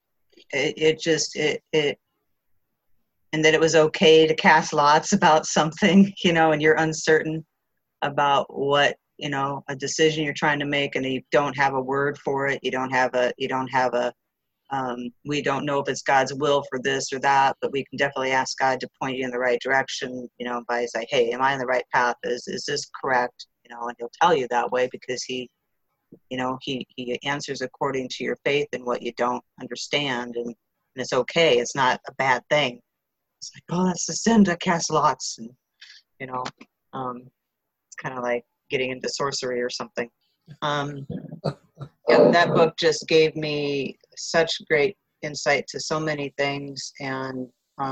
that it was okay to cast lots about something, and you're uncertain about what, a decision you're trying to make, and you don't have a word for it. We don't know if it's God's will for this or that, but we can definitely ask God to point you in the right direction, by saying, hey, am I on the right path? Is this correct? And He'll tell you that way, because He answers according to your faith and what you don't understand, and it's okay. It's not a bad thing. It's like, oh, that's the sin to cast lots, and it's kind of like getting into sorcery or something. That book just gave me such great insight to so many things, and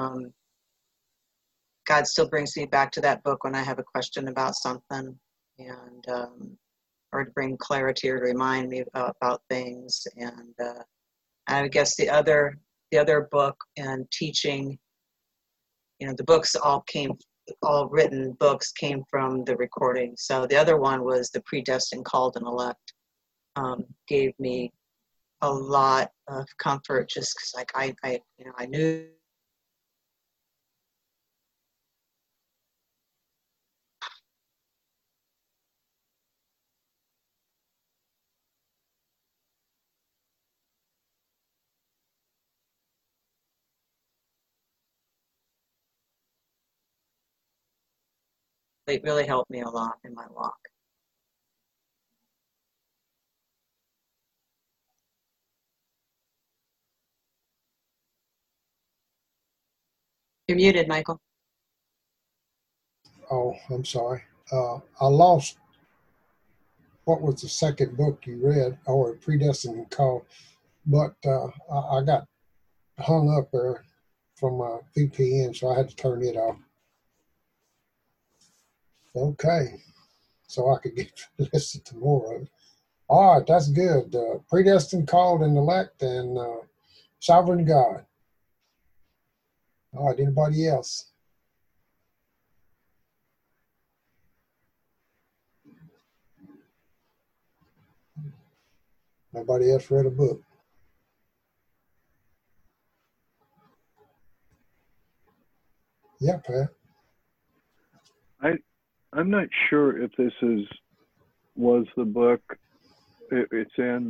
God still brings me back to that book when I have a question about something, and or to bring clarity or to remind me about things. And I guess the other book and teaching, the books all written books came from the recording. So the other one was The Predestined, Called, and Elect. Gave me a lot of comfort, just because I knew it really helped me a lot in my walk. You're muted, Michael. Oh, I'm sorry. I lost what was the second book you read, or Predestined and Called, but I got hung up there from my VPN, so I had to turn it off. Okay, so I could get to listen to more of it. All right, that's good. Predestined, Called, and Elect, and Sovereign God. All right, anybody else? Nobody else read a book? Yeah, Pat. I'm not sure if this was the book. It's in.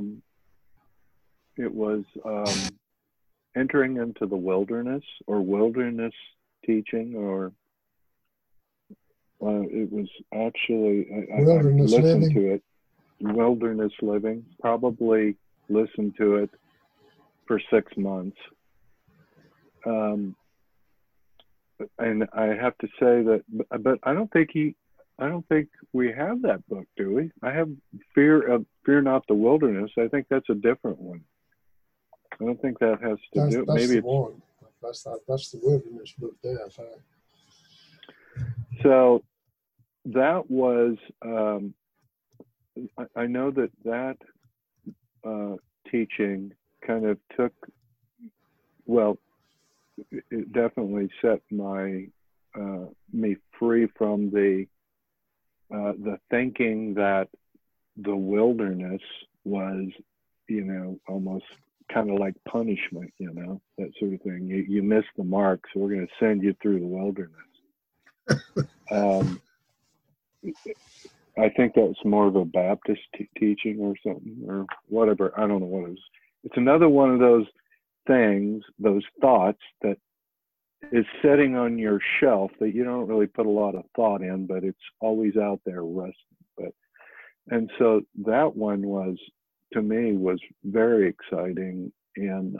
It was Entering into the Wilderness, or Wilderness Teaching, or it was actually I listened Living. to it. Wilderness Living. Probably listened to it for 6 months. And I have to say that, but I don't think we have that book, do we? I have Fear Not the Wilderness. I think that's a different one. I don't think that has to do. That's Maybe the one. That's the Wilderness book there, I think. So that was. I know that teaching kind of took well, it definitely set me free from the thinking that the wilderness was, almost kind of like punishment, that sort of thing. You missed the mark, so we're going to send you through the wilderness. I think that's more of a Baptist teaching or something, or whatever. I don't know what it is. It's another one of those things, those thoughts that is sitting on your shelf that you don't really put a lot of thought in, but it's always out there resting. And so that one was, to me, was very exciting in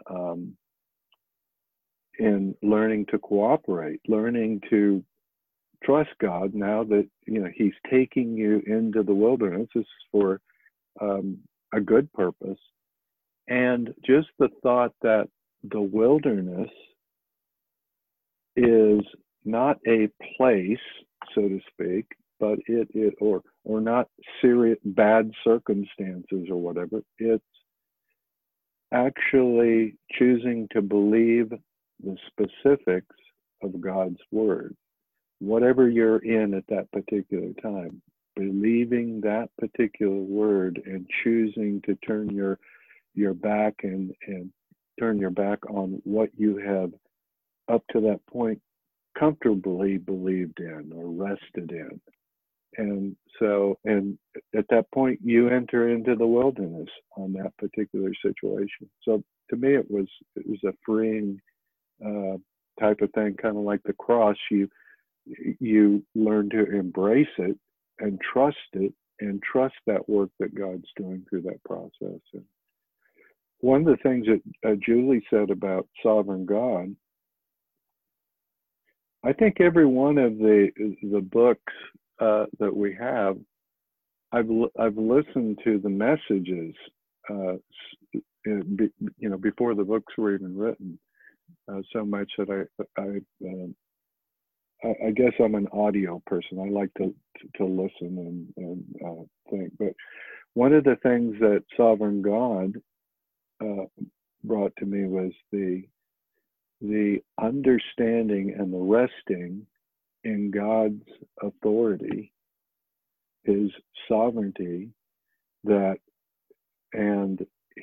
learning to cooperate, learning to trust God now that, he's taking you into the wilderness. This is for a good purpose. And just the thought that the wilderness is not a place, so to speak, but or not serious bad circumstances or whatever. It's actually choosing to believe the specifics of God's word. Whatever you're in at that particular time, believing that particular word and choosing to turn your back and turn your back on what you have up to that point comfortably believed in or rested in. And so, and at that point, you enter into the wilderness on that particular situation. So to me, it was a freeing type of thing, kind of like the cross. You learn to embrace it and trust it, and trust that work that God's doing through that process. And one of the things that Julie said about sovereign God, I think every one of the books that we have, I've listened to the messages, before the books were even written, so much that I guess I'm an audio person. I like to listen and think. But one of the things that Sovereign God brought to me was the understanding and the resting in God's authority, his sovereignty, and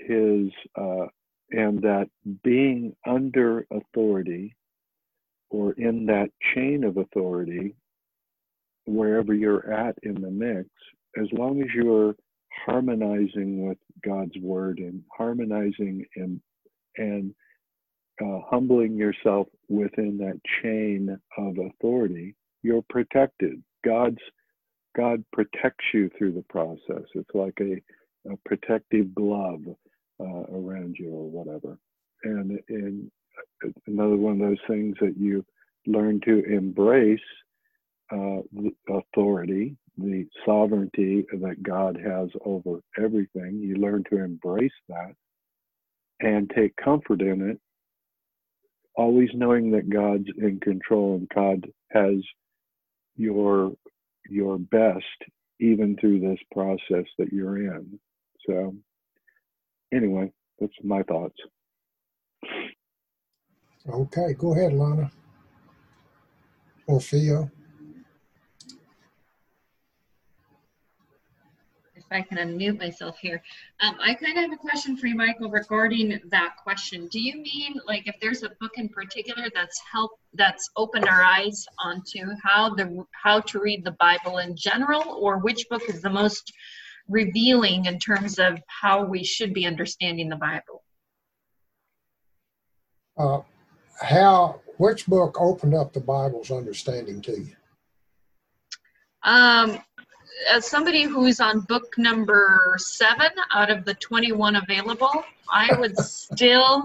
that being under authority, or in that chain of authority, wherever you're at in the mix, as long as you're harmonizing with God's word and harmonizing and humbling yourself within that chain of authority, you're protected. God protects you through the process. It's like a protective glove around you or whatever. And another one of those things that you learn to embrace, the authority, the sovereignty that God has over everything. You learn to embrace that and take comfort in it, always knowing that God's in control and God has your best even through this process that you're in. So anyway, that's my thoughts. Okay, go ahead, Lana. Or Theo. If I can unmute myself here. I kind of have a question for you, Michael, regarding that question. Do you mean, like, if there's a book in particular that's opened our eyes onto how to read the Bible in general, or which book is the most revealing in terms of how we should be understanding the Bible? Which book opened up the Bible's understanding to you? As somebody who's on book number 7 out of the 21 available, I would still,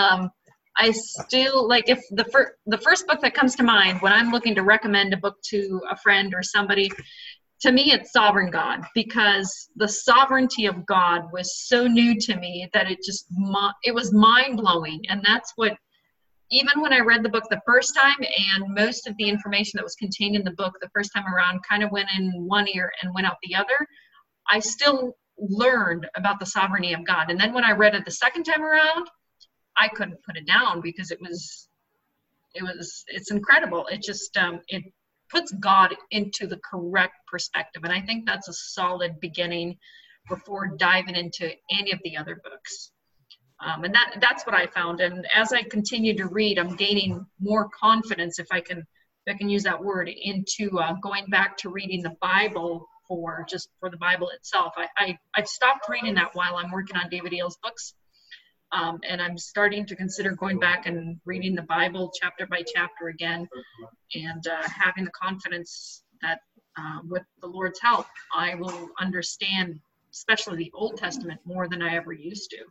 like, if the first book that comes to mind when I'm looking to recommend a book to a friend or somebody, to me it's Sovereign God, because the sovereignty of God was so new to me that it was mind-blowing. And that's what, even when I read the book the first time, and most of the information that was contained in the book the first time around kind of went in one ear and went out the other, I still learned about the sovereignty of God. And then when I read it the second time around, I couldn't put it down because it's incredible. It just, it puts God into the correct perspective. And I think that's a solid beginning before diving into any of the other books. And that's what I found. And as I continue to read, I'm gaining more confidence, if I can use that word, into going back to reading the Bible for the Bible itself. I've stopped reading that while I'm working on David Eales' books. And I'm starting to consider going back and reading the Bible chapter by chapter again, and having the confidence that with the Lord's help, I will understand, especially the Old Testament, more than I ever used to.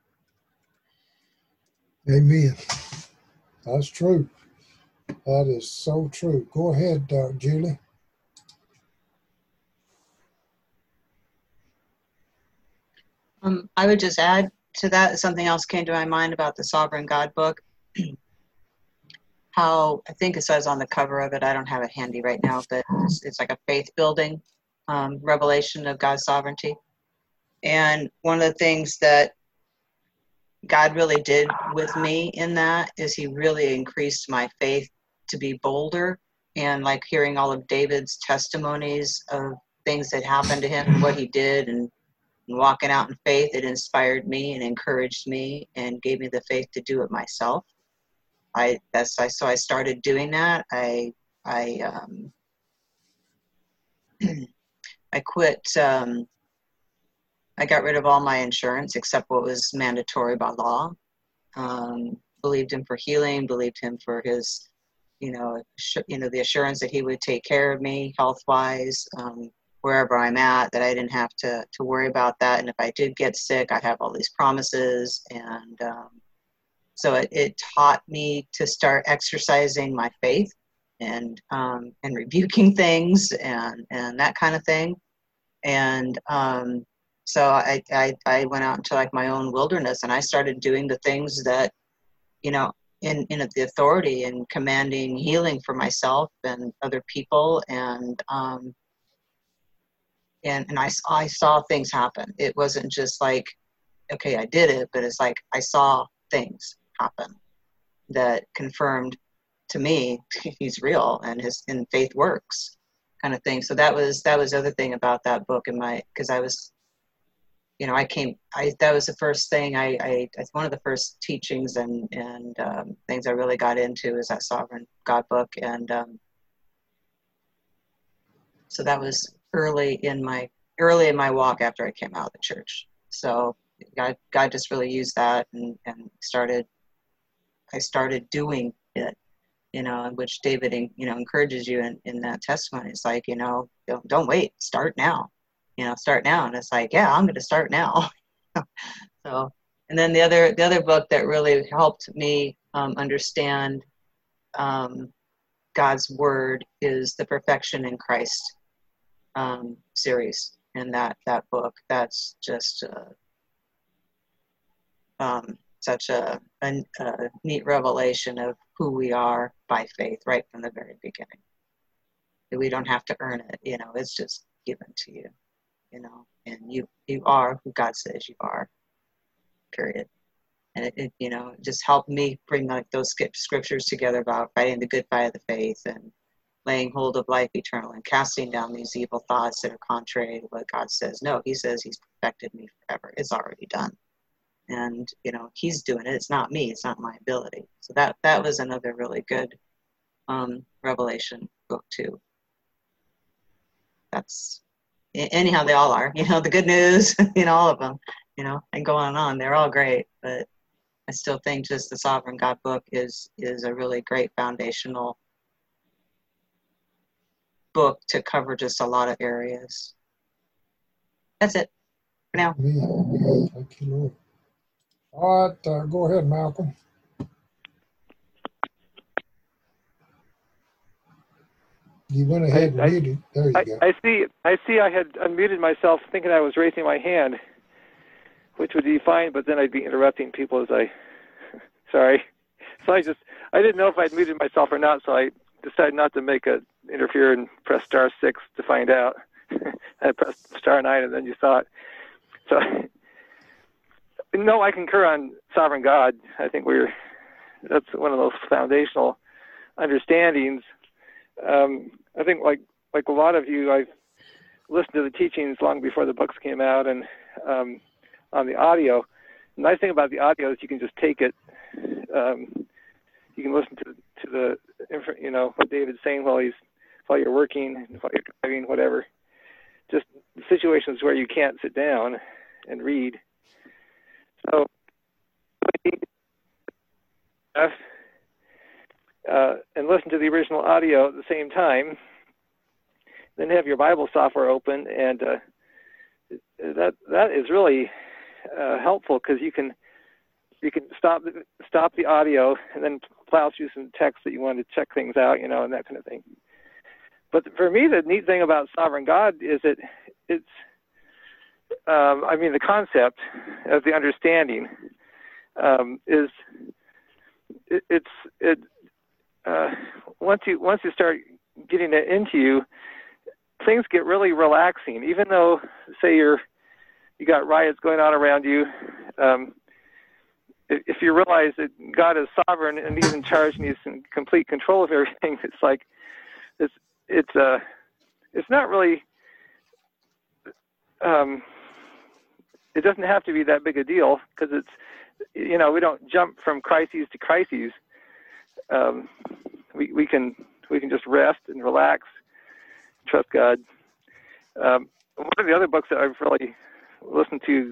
Amen. That's true. That is so true. Go ahead, Julie. I would just add to that, something else came to my mind about the Sovereign God book. How, I think it says on the cover of it, I don't have it handy right now, but it's like a faith building revelation of God's sovereignty. And one of the things that God really did with me in that is he really increased my faith to be bolder, and like hearing all of David's testimonies of things that happened to him and what he did, and walking out in faith, it inspired me and encouraged me and gave me the faith to do it myself. So I started doing that. I quit. I got rid of all my insurance except what was mandatory by law. Believed him for healing. Believed him for his, the assurance that he would take care of me health-wise, wherever I'm at, that I didn't have to worry about that. And if I did get sick, I have all these promises. And so it taught me to start exercising my faith and rebuking things and that kind of thing. And so I went out into like my own wilderness, and I started doing the things that, in the authority and commanding healing for myself and other people. And I saw things happen. It wasn't just like, okay, I did it, but it's like I saw things happen that confirmed to me he's real and faith works, kind of thing. So that was the other thing about that book, because I was, that was the first thing it's one of the first teachings and things I really got into is that Sovereign God book. And so that was early in my walk after I came out of the church. So God just really used that and I started doing it, which David, encourages you in that testimony. It's like, don't wait, start now, start now. And it's like, yeah, I'm going to start now. So, and then the other book that really helped me understand God's word is the Perfection in Christ series. And that book, that's just such a neat revelation of who we are by faith right from the very beginning. That we don't have to earn it, it's just given to you, and you are who God says you are, period. And it just helped me bring like those scriptures together about fighting the good fight of the faith and laying hold of life eternal and casting down these evil thoughts that are contrary to what God says. No, he says he's perfected me forever. It's already done. And, he's doing it. It's not me. It's not my ability. So that was another really good Revelation book too. That's, anyhow, they all are, the good news, all of them, and go on and on. They're all great. But I still think just the Sovereign God book is a really great foundational book to cover just a lot of areas. That's it for now. Amen. Thank you, Lord. All right, go ahead, Malcolm. You went ahead and muted. There you go. I see I had unmuted myself thinking I was raising my hand, which would be fine, but then I'd be interrupting people sorry. So I didn't know if I'd muted myself or not, so I decided not to interfere and press *6 to find out. I pressed *9 and then you saw it. So No, I concur on sovereign God. I think that's one of those foundational understandings. I think like a lot of you, I've listened to the teachings long before the books came out, and on the audio. The nice thing about the audio is you can just take it. You can listen to the what David's saying while you're working, while you're driving, whatever. Just situations where you can't sit down and read. So and listen to the original audio at the same time. Then have your Bible software open, and that is really helpful, because you can stop the audio and then plow through some text that you want to check things out, and that kind of thing. But for me, the neat thing about sovereign God is that it's the concept of the understanding is once you start getting it into you, things get really relaxing. Even though, say you got riots going on around you, if you realize that God is sovereign and He's in charge and He's in complete control of everything, it's like it's not really. It doesn't have to be that big a deal, because it's we don't jump from crises to crises. We can just rest and relax, trust God. One of the other books that I've really listened to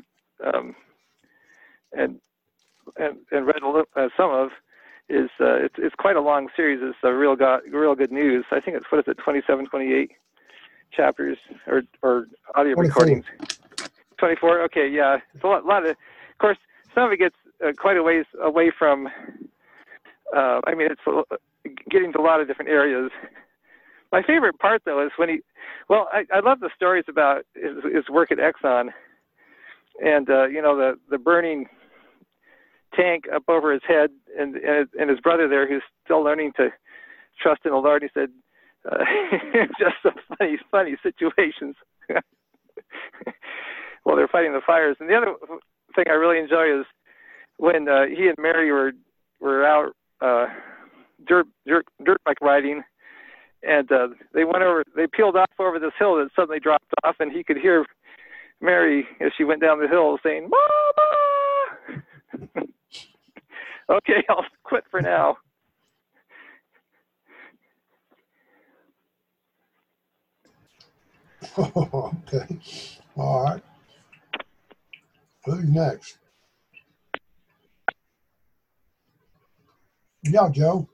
and read some of is it's quite a long series. It's a real good news. I think it's 27, 28 chapters or audio 24. recordings. 24. Okay, yeah, it's a lot of. Of course, some of it gets quite a ways away from. It's getting to a lot of different areas. My favorite part, though, is when I love the stories about his work at Exxon, and the burning tank up over his head, and his brother there, who's still learning to trust in the Lord. He said, just some funny situations while they're fighting the fires. And the other thing I really enjoy is when he and Mary were out dirt bike riding, and they peeled off over this hill that suddenly dropped off, and he could hear Mary as she went down the hill saying, "Mama!" Okay, I'll quit for now. Okay. All right. Who's next? Yeah, Joe.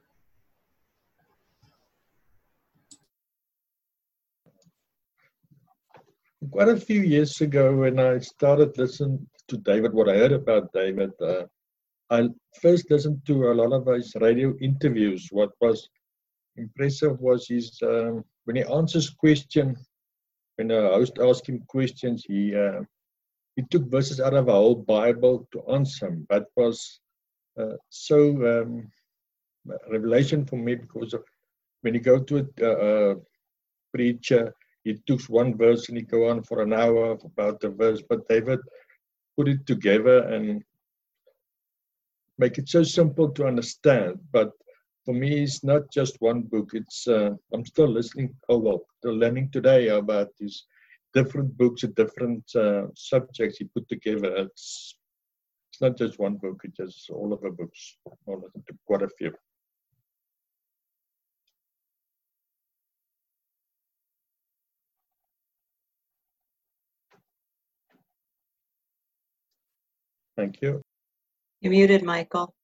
Quite a few years ago, when I started listening to David, what I heard about David, I first listened to a lot of his radio interviews. What was impressive was his when he answers questions, when a host asked him questions, he took verses out of a whole Bible to answer them. That was so revelation for me, because when you go to a preacher, he took one verse and he go on for an hour about the verse, but David put it together and make it so simple to understand. But for me, it's not just one book. It's I'm still listening. Still learning today about these different books and different subjects he put together. It's not just one book. It's just all of the books. I listened to quite a few. Thank you. You're muted, Michael.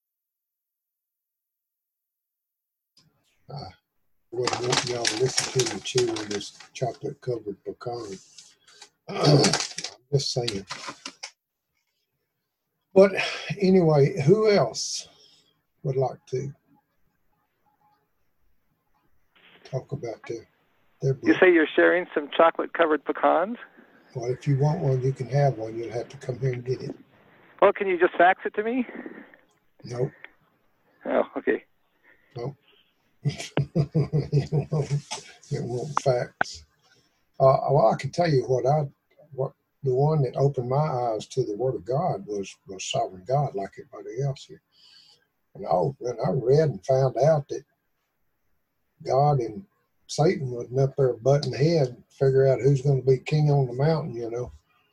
Wouldn't want y'all to listen to me chew on this chocolate covered pecan. I'm just saying. But anyway, who else would like to talk about their book? You say you're sharing some chocolate covered pecans? Well, if you want one, you can have one. You'll have to come here and get it. Well, can you just fax it to me? Nope. Oh, okay. Nope. It won't fax. Well, I can tell you what the one that opened my eyes to the Word of God was Sovereign God, like everybody else here. And when I read and found out that God and Satan was up there butting head, figure out who's going to be king on the mountain, you know.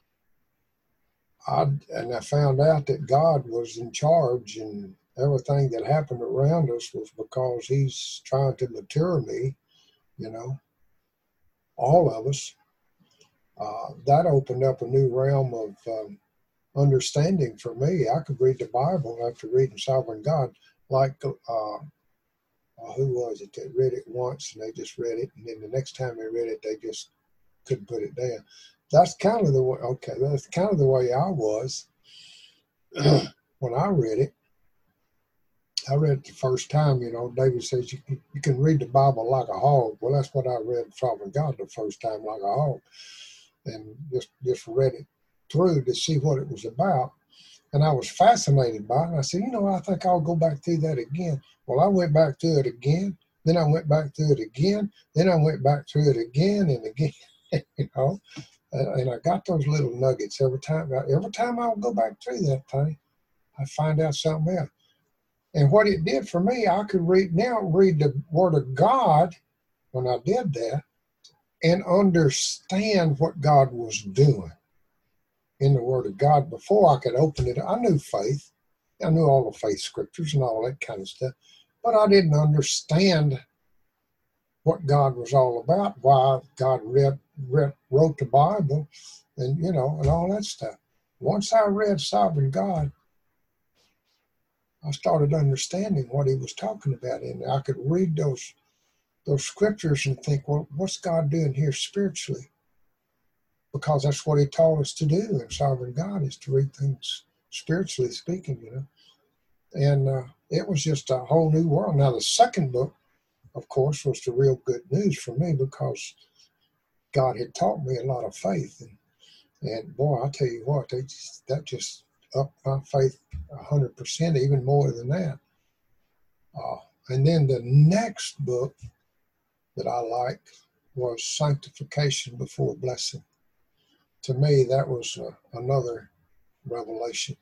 I found out that God was in charge, and everything that happened around us was because he's trying to mature me, you know, all of us. That opened up a new realm of understanding for me. I could read the Bible after reading Sovereign God, like who was it that read it once and they just read it, and then the next time they read it, they just couldn't put it down. That's kind of the way. Okay, that's kind of the way I was when I read it. I read it the first time. You know, David says you can read the Bible like a hog. Well, that's what I read Sovereign God the first time, like a hog, and just read it through to see what it was about. And I was fascinated by it. And I said, you know, I think I'll go back through that again. Well, I went back through it again. Then I went back through it again. Then I went back through it again and again. You know, and I got those little nuggets every time. Every time I would go back through that thing, I find out something else. And what it did for me, I could read the Word of God when I did that and understand what God was doing in the Word of God before I could open it. I knew faith. I knew all the faith scriptures and all that kind of stuff, but I didn't understand what God was all about, why God wrote the Bible, and, you know, and all that stuff. Once I read Sovereign God, I started understanding what he was talking about, and I could read those scriptures and think, well, what's God doing here spiritually? Because that's what he taught us to do in Sovereign God, is to read things spiritually speaking, you know. And it was just a whole new world. Now, the second book, of course, was the real good news for me, because God had taught me a lot of faith. And boy, I tell you what, that just upped my faith 100%, even more than that. And then the next book that I liked was Sanctification Before Blessing. To me, that was another revelation.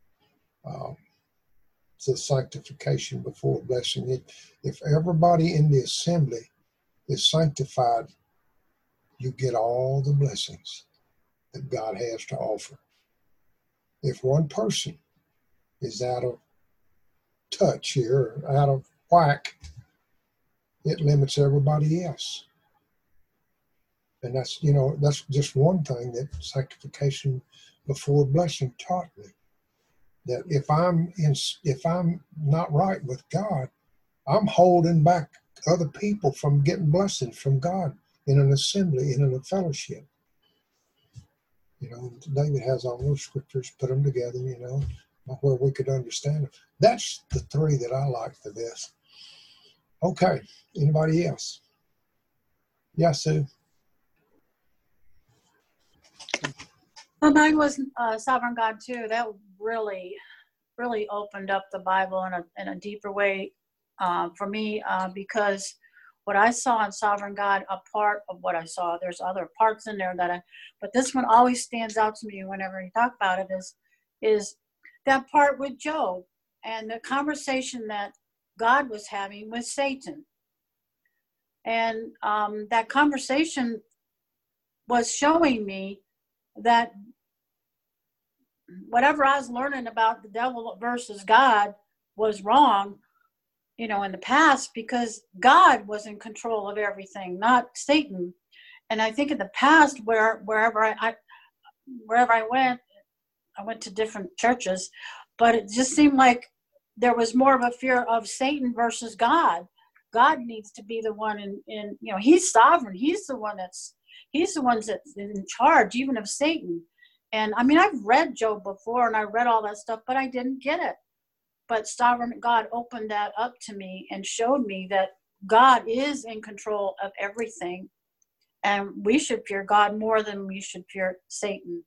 The sanctification before blessing. If everybody in the assembly is sanctified, you get all the blessings that God has to offer. If one person is out of touch here, out of whack, it limits everybody else. And that's, you know, that's just one thing that sanctification before blessing taught me. That if I'm not right with God, I'm holding back other people from getting blessings from God in an assembly, in a fellowship. You know, David has all those scriptures, put them together, you know, where we could understand them. That's the three that I like the best. Okay, anybody else? Yes, Sue. Well, mine was Sovereign God too. That really opened up the Bible in a deeper way for me, because what I saw in Sovereign God, a part of what I saw, there's other parts in there but this one always stands out to me whenever you talk about it, is that part with Job and the conversation that God was having with Satan. And that conversation was showing me that whatever I was learning about the devil versus God was wrong, you know, in the past, because God was in control of everything, not Satan. And I think in the past, wherever I went, I went to different churches, but it just seemed like there was more of a fear of Satan versus God. God needs to be the one in you know, he's sovereign. He's the one that's in charge, even of Satan. And I mean, I've read Job before and I read all that stuff, but I didn't get it. But Sovereign God opened that up to me and showed me that God is in control of everything. And we should fear God more than we should fear Satan.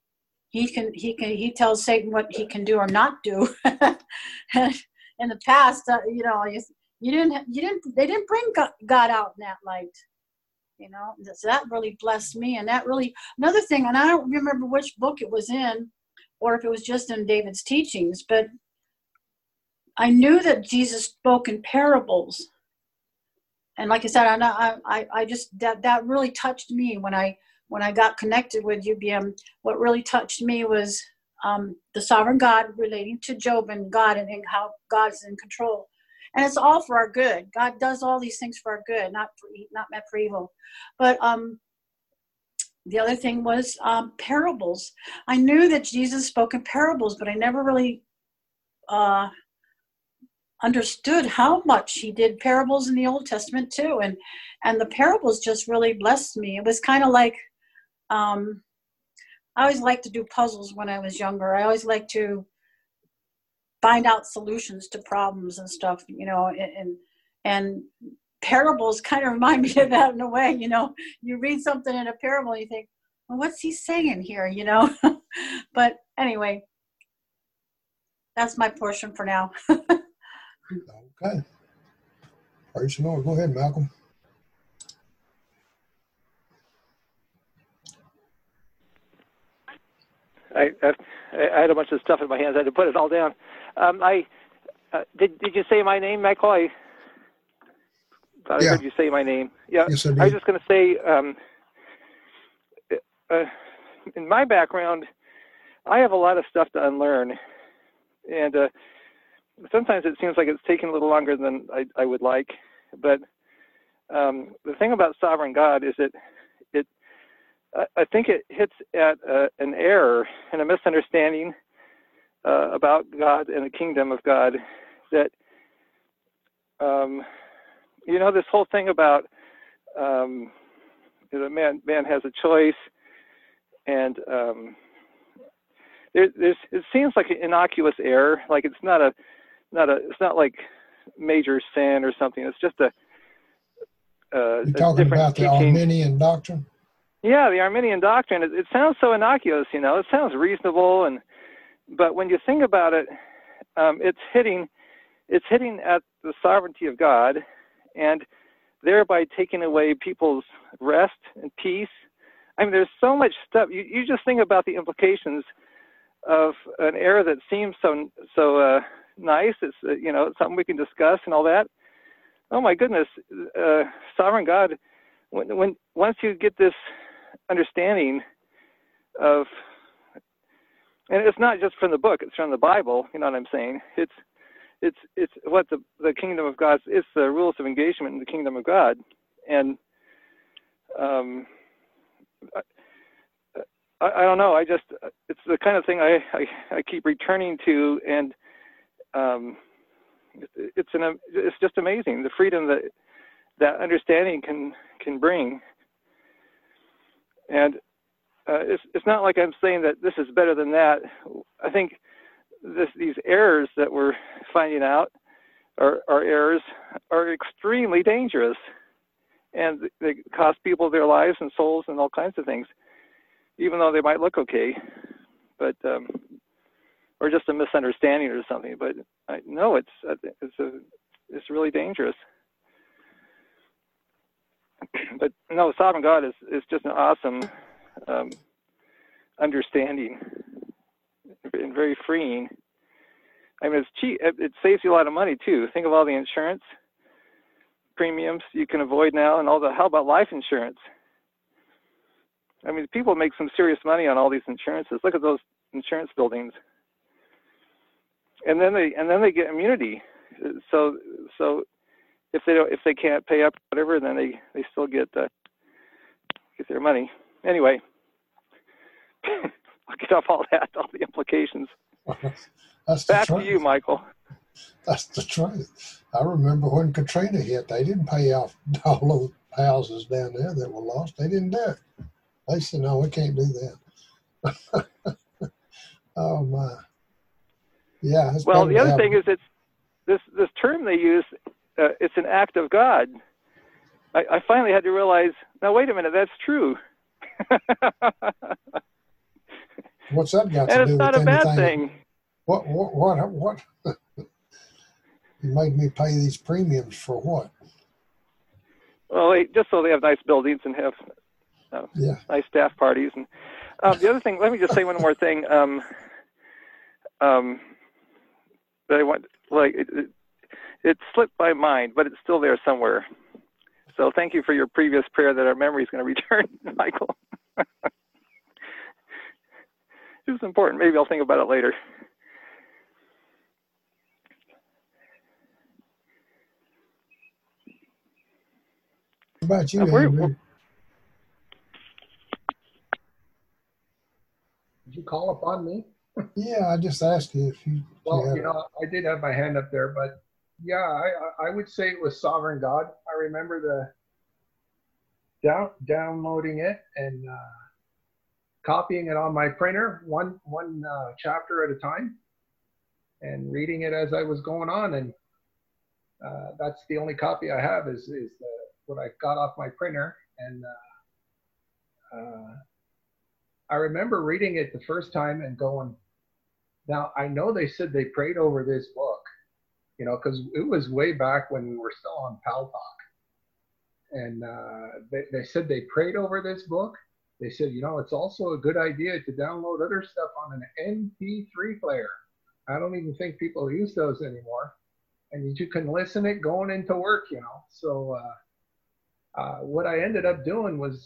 He tells Satan what he can do or not do. In the past, you know, they didn't bring God out in that light. So that really blessed me. And that really, another thing, and I don't remember which book it was in, or if it was just in David's teachings, but I knew that Jesus spoke in parables. And like I said, I just, that really touched me when I got connected with UBM. What really touched me was the sovereign God relating to Job and God, and how God's in control. And it's all for our good. God does all these things for our good, not meant for evil. But the other thing was parables. I knew that Jesus spoke in parables, but I never really understood how much he did parables in the Old Testament too. And the parables just really blessed me. It was kind of like, I always liked to do puzzles when I was younger. I always liked to find out solutions to problems and stuff, and parables kind of remind me of that in a way. You read something in a parable and you think, well, what's he saying here, But anyway, that's my portion for now. Okay. Praise the Lord. Go ahead, Malcolm. I had a bunch of stuff in my hands. I had to put it all down. Did you say my name, Michael? I thought I heard you say my name. Yeah. Yes, I I was just going to say, in my background, I have a lot of stuff to unlearn, and sometimes it seems like it's taking a little longer than I would like. But the thing about sovereign God is that I think it hits at an error and a misunderstanding about God and the kingdom of God. That this whole thing about man has a choice, and it seems like an innocuous error. Like it's not like major sin or something. It's just You're talking about the Arminian doctrine? Yeah, the Arminian doctrine. It sounds so innocuous, It sounds reasonable, but when you think about it, it's hitting at the sovereignty of God, and thereby taking away people's rest and peace. I mean, there's so much stuff. You just think about the implications of an error that seems so nice. It's it's something we can discuss and all that. Oh my goodness, sovereign God. When once you get this understanding of, and it's not just from the book, it's from the Bible, you know what I'm saying? It's what the kingdom of God, it's the rules of engagement in the kingdom of God. And I don't know, it's the kind of thing I keep returning to, and it's just amazing, the freedom that understanding can bring. And it's not like I'm saying that this is better than that. I think these errors that we're finding out are errors are extremely dangerous, and they cost people their lives and souls and all kinds of things, even though they might look okay, but or just a misunderstanding or something. But no, it's really dangerous. But no, sovereign God is just an awesome understanding and very freeing. I mean, it's cheap. It saves you a lot of money too. Think of all the insurance premiums you can avoid now, and how about life insurance? I mean, people make some serious money on all these insurances. Look at those insurance buildings, and then they get immunity. So if they can't pay up whatever, then they still get their money. Anyway, I'll get off all the implications. That's the Back truth. to you, Michael. That's the truth. I remember when Katrina hit, they didn't pay off all those houses down there that were lost. They didn't do it. They said, no, we can't do that. Oh, my. Yeah. Well, the other thing is it's this term they use, it's an act of God. I finally had to realize, now, wait a minute, that's true. What's that got to And do it's not with a bad anything? thing. What? You made me pay these premiums for what? Well, just so they have nice buildings and have nice staff parties. And the other thing, let me just say one more thing. That I want, like, it slipped my mind, but it's still there somewhere. So thank you for your previous prayer that our memory is going to return, Michael. It was important. Maybe I'll think about it later. What about you, Andrew? Did you call upon me? Yeah, I just asked you if you. Well, I did have my hand up there, but yeah, I would say it was Sovereign God. I remember downloading it and copying it on my printer, one chapter at a time, and reading it as I was going on. And that's the only copy I have is what I got off my printer. And I remember reading it the first time and going, now I know they said they prayed over this book, because it was way back when we were still on Pal Talk. And they said they prayed over this book. They said, it's also a good idea to download other stuff on an MP3 player. I don't even think people use those anymore. And you can listen it going into work, So what I ended up doing was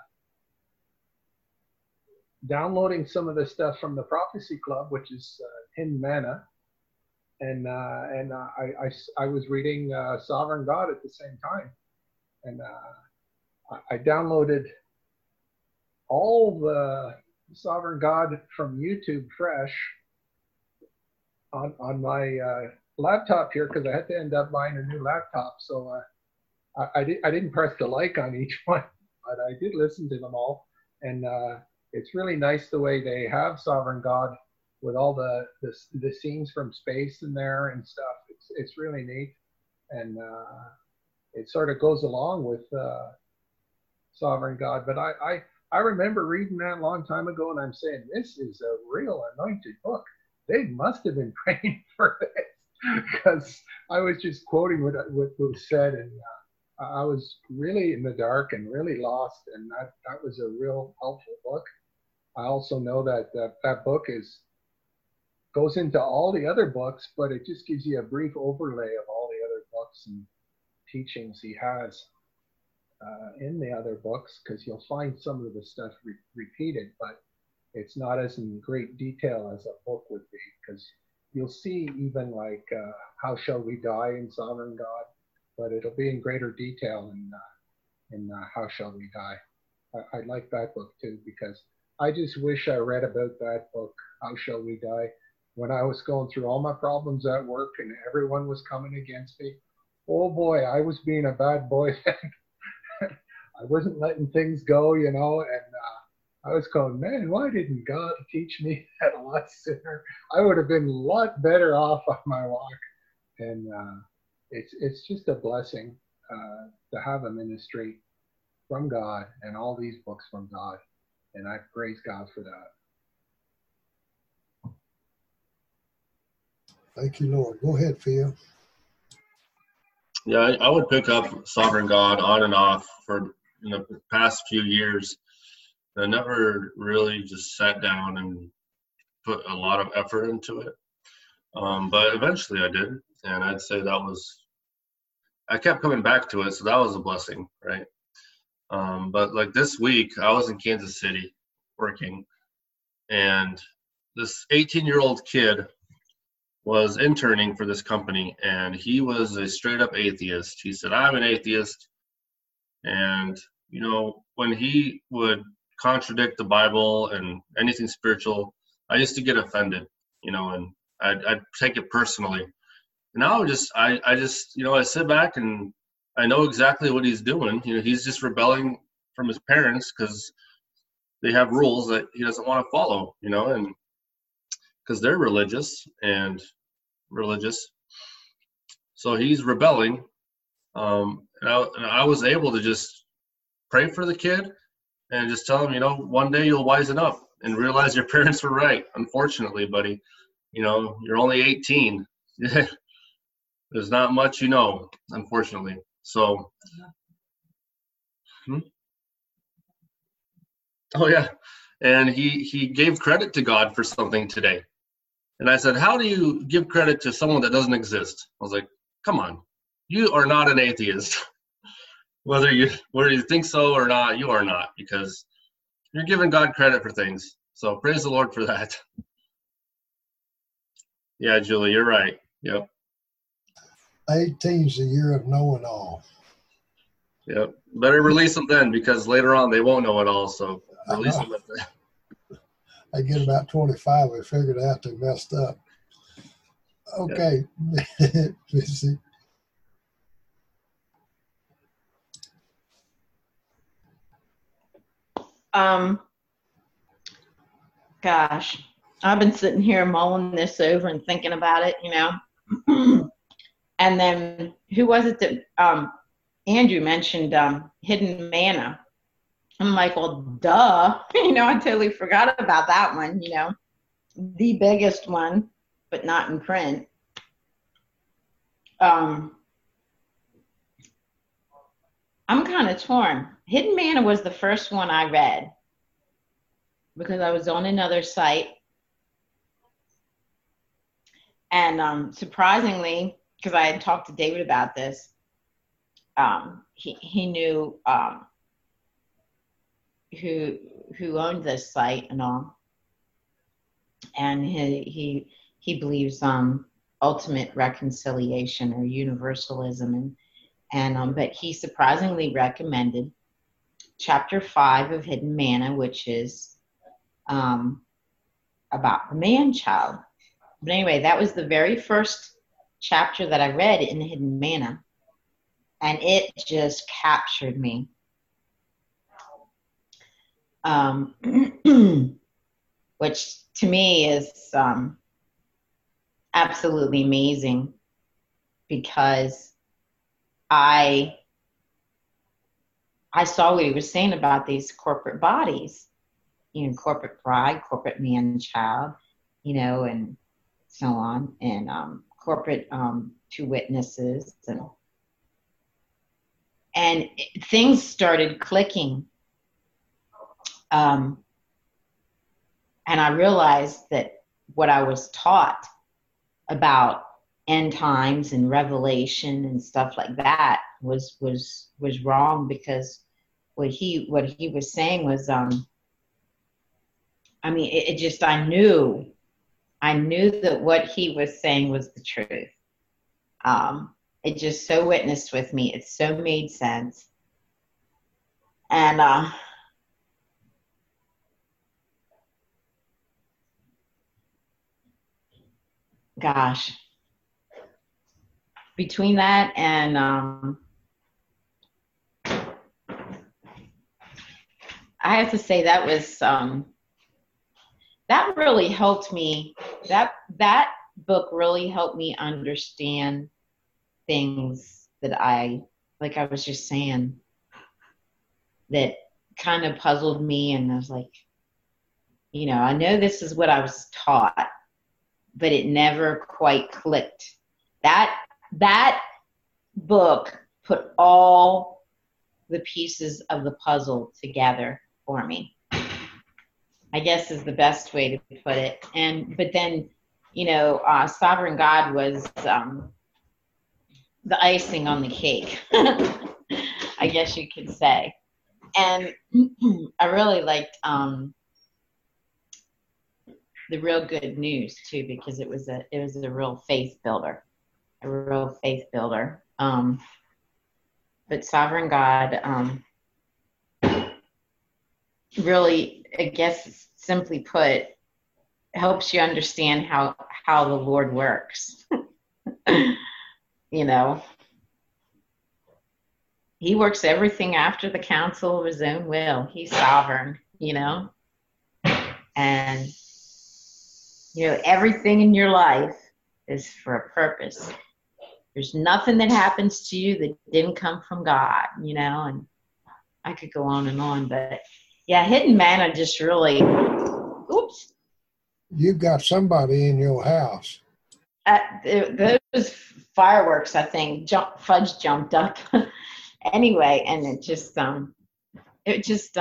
downloading some of the stuff from the Prophecy Club, which is Hidden Manna. And I was reading Sovereign God at the same time. And I downloaded all the Sovereign God from YouTube fresh on my laptop here, because I had to end up buying a new laptop. So I didn't press the like on each one, but I did listen to them all. And it's really nice the way they have Sovereign God with all the scenes from space in there and stuff. It's really neat. And it sort of goes along with Sovereign God. But I remember reading that a long time ago, and I'm saying, this is a real anointed book. They must have been praying for this, because I was just quoting what was said, and I was really in the dark and really lost, and that was a real helpful book. I also know that that book goes into all the other books, but it just gives you a brief overlay of all the other books and teachings he has in the other books, because you'll find some of the stuff repeated, but it's not as in great detail as a book would be, because you'll see even like How Shall We Die in Sovereign God, but it'll be in greater detail in How Shall We Die. I like that book too, because I just wish I read about that book, How Shall We Die, when I was going through all my problems at work and everyone was coming against me. Oh boy, I was being a bad boy then. I wasn't letting things go, and I was going, man, why didn't God teach me that a lot sooner? I would have been a lot better off on my walk. And it's just a blessing to have a ministry from God and all these books from God. And I praise God for that. Thank you, Lord. Go ahead, Phil. Yeah, I would pick up Sovereign God on and off for the past few years. I never really just sat down and put a lot of effort into it. But eventually I did. And I'd say I kept coming back to it. So that was a blessing, right? But like this week, I was in Kansas City working. And this 18-year-old kid was interning for this company. And he was a straight up atheist. He said, I'm an atheist. And, when he would contradict the Bible and anything spiritual, I used to get offended, and I'd take it personally. Now I sit back and I know exactly what he's doing. He's just rebelling from his parents because they have rules that he doesn't want to follow, and because they're religious. So he's rebelling. And I was able to just pray for the kid and just tell him, one day you'll wisen up and realize your parents were right. Unfortunately, buddy, you're only 18. There's not much, unfortunately. So Oh yeah. And he gave credit to God for something today. And I said, how do you give credit to someone that doesn't exist? I was like, come on, you are not an atheist. whether you think so or not, you are not, because you're giving God credit for things. So praise the Lord for that. Yeah, Julie, you're right. Yep. 18's the year of knowing all. Yep. Better release them then, because later on they won't know it all. So release them at that. They get about 25, we figured out they messed up. Okay. Missy. Gosh, I've been sitting here mulling this over and thinking about it, And then who was it that Andrew mentioned hidden manna? I'm like, well, duh. I totally forgot about that one, the biggest one, but not in print. I'm kind of torn. Hidden manna was the first one I read because I was on another site. And surprisingly, because I had talked to David about this, he knew who owned this site and all, and he believes ultimate reconciliation or universalism, and but he surprisingly recommended chapter 5 of Hidden Manna, which is about the man-child. But anyway, that was the very first chapter that I read in Hidden Manna, and it just captured me. Which to me is absolutely amazing, because I saw what he was saying about these corporate bodies, corporate bride, corporate man-child, and so on, and corporate two witnesses, and things started clicking. And I realized that what I was taught about end times and revelation and stuff like that was wrong, because what he was saying was, I knew that what he was saying was the truth. It just so witnessed with me. It so made sense. And gosh, between that and I have to say that was that really helped me. That book really helped me understand things that like I was just saying, that kind of puzzled me, and I was like, I know this is what I was taught, but it never quite clicked. That book put all the pieces of the puzzle together for me, I guess is the best way to put it. But then, Sovereign God was the icing on the cake, I guess you could say. And I really liked the Real Good News too, because it was a real faith builder, but Sovereign God really, I guess simply put, helps you understand how the Lord works. He works everything after the counsel of his own will. He's sovereign, and everything in your life is for a purpose. There's nothing that happens to you that didn't come from God, and I could go on, but yeah, Hidden Manna just really, oops. You've got somebody in your house. Those fireworks, I think, Fudge jumped up. Anyway, and it just, it just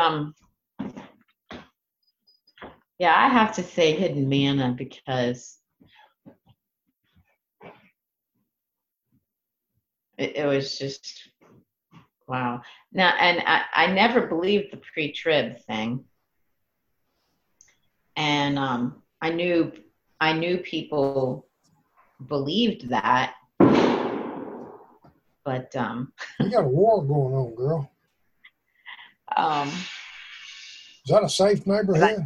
yeah, I have to say Hidden Manna because it was just wow. Now, and I never believed the pre-trib thing, and I knew people believed that, but you got a war going on, girl. Is that a safe neighborhood?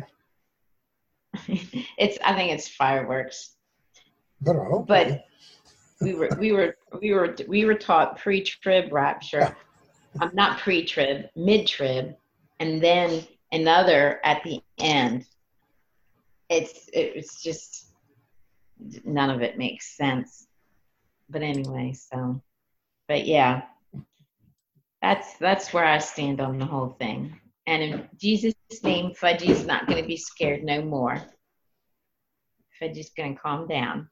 I think it's fireworks. Better hope. But we were taught pre-trib rapture. Not pre-trib, mid-trib, and then another at the end. It's just none of it makes sense. But anyway, but yeah, that's where I stand on the whole thing. And in Jesus' name, Fudgy's not going to be scared no more. Fudgy's going to calm down.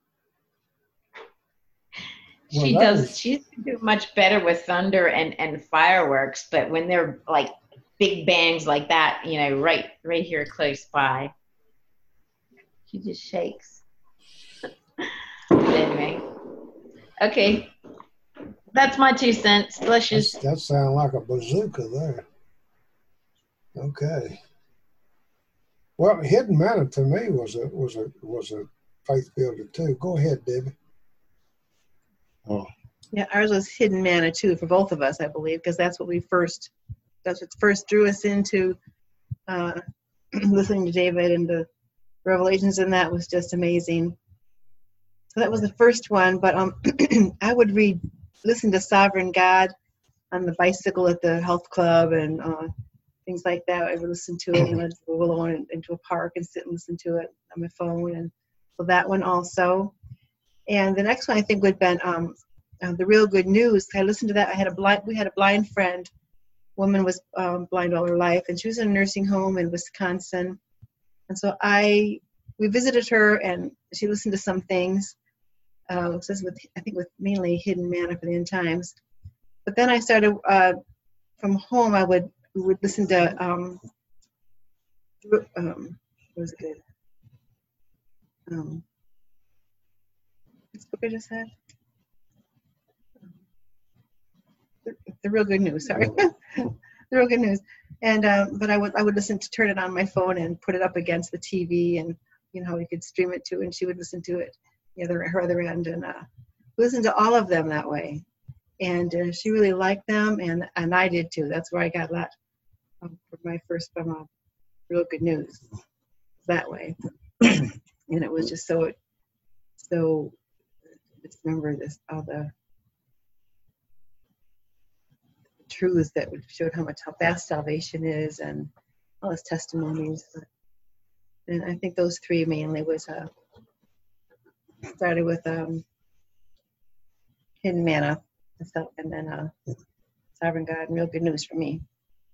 She's do much better with thunder and fireworks, but when they're like big bangs like that, right here close by, she just shakes. But anyway, okay, that's my 2 cents. Delicious. That sounds like a bazooka there. Okay. Well, Hidden Manna to me was a faith builder too. Go ahead, Debbie. Oh. Yeah, ours was Hidden Manna too for both of us, I believe, because that's what first drew us into listening to David and the revelations, and that was just amazing. So that was the first one, but I would listen to Sovereign God on the bicycle at the health club and things like that. I would listen to it, I'd go alone into a park and sit and listen to it on my phone, and so that one also. And the next one I think would have been The Real Good News. I listened to that. We had a blind friend. Woman was blind all her life, and she was in a nursing home in Wisconsin. And so we visited her, and she listened to some things. I think with mainly Hidden Manna for the End Times. But then I started from home. We would listen to what was it good? What's the book I just said? The Real Good News. Sorry, The Real Good News. And but I would turn it on my phone and put it up against the TV, and we could stream it to, and she would listen to it her other end, and listen to all of them that way. And she really liked them, and I did too. That's where I got that for my first Real Good News that way. And it was just so just remember all the truths that showed how vast salvation is, and all his testimonies. And I think those three mainly was started with Hidden Manna and stuff, and then Sovereign God and Real Good News for me.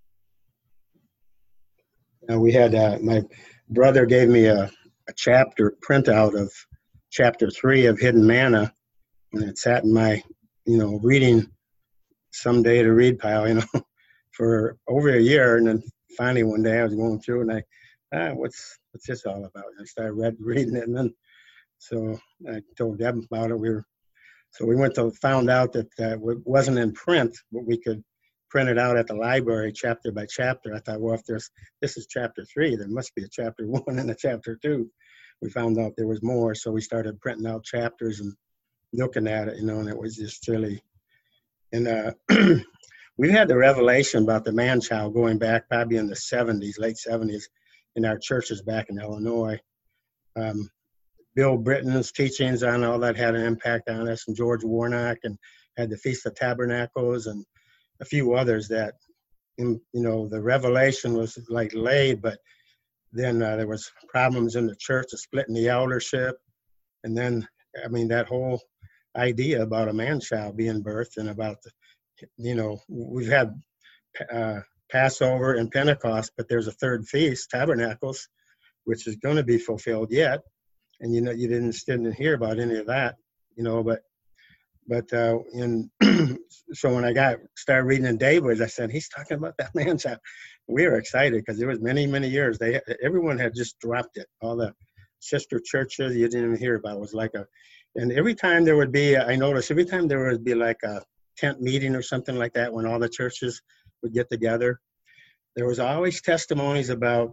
We had my brother gave me a chapter printout of chapter 3 of Hidden Manna, and it sat in my reading someday to read pile for over a year. And then finally one day I was going through, and I what's this all about? And I started reading it, and then so I told Deb about it. We went to found out that it wasn't in print, but we could print it out at the library chapter by chapter. I thought, well, if this is chapter 3, there must be a chapter 1 and a chapter 2. We found out there was more, so we started printing out chapters and looking at it, and it was just really. And we've had the revelation about the man-child going back probably in the 70s, late 70s, in our churches back in Illinois. Bill Britton's teachings on all that had an impact on us, and George Warnock, and had the Feast of Tabernacles and a few others that, the revelation was like laid, but then there was problems in the church, of splitting the eldership, and then, that whole idea about a man-child being birthed, and about we've had Passover and Pentecost, but there's a third feast, Tabernacles, which is going to be fulfilled yet. And you didn't hear about any of that, but But so when I started reading in David, I said, he's talking about that man's house. We were excited because there was many, many years. Everyone had just dropped it. All the sister churches you didn't even hear about. It was like and every time there would be, I noticed every time there would be like a tent meeting or something like that, when all the churches would get together, there was always testimonies about,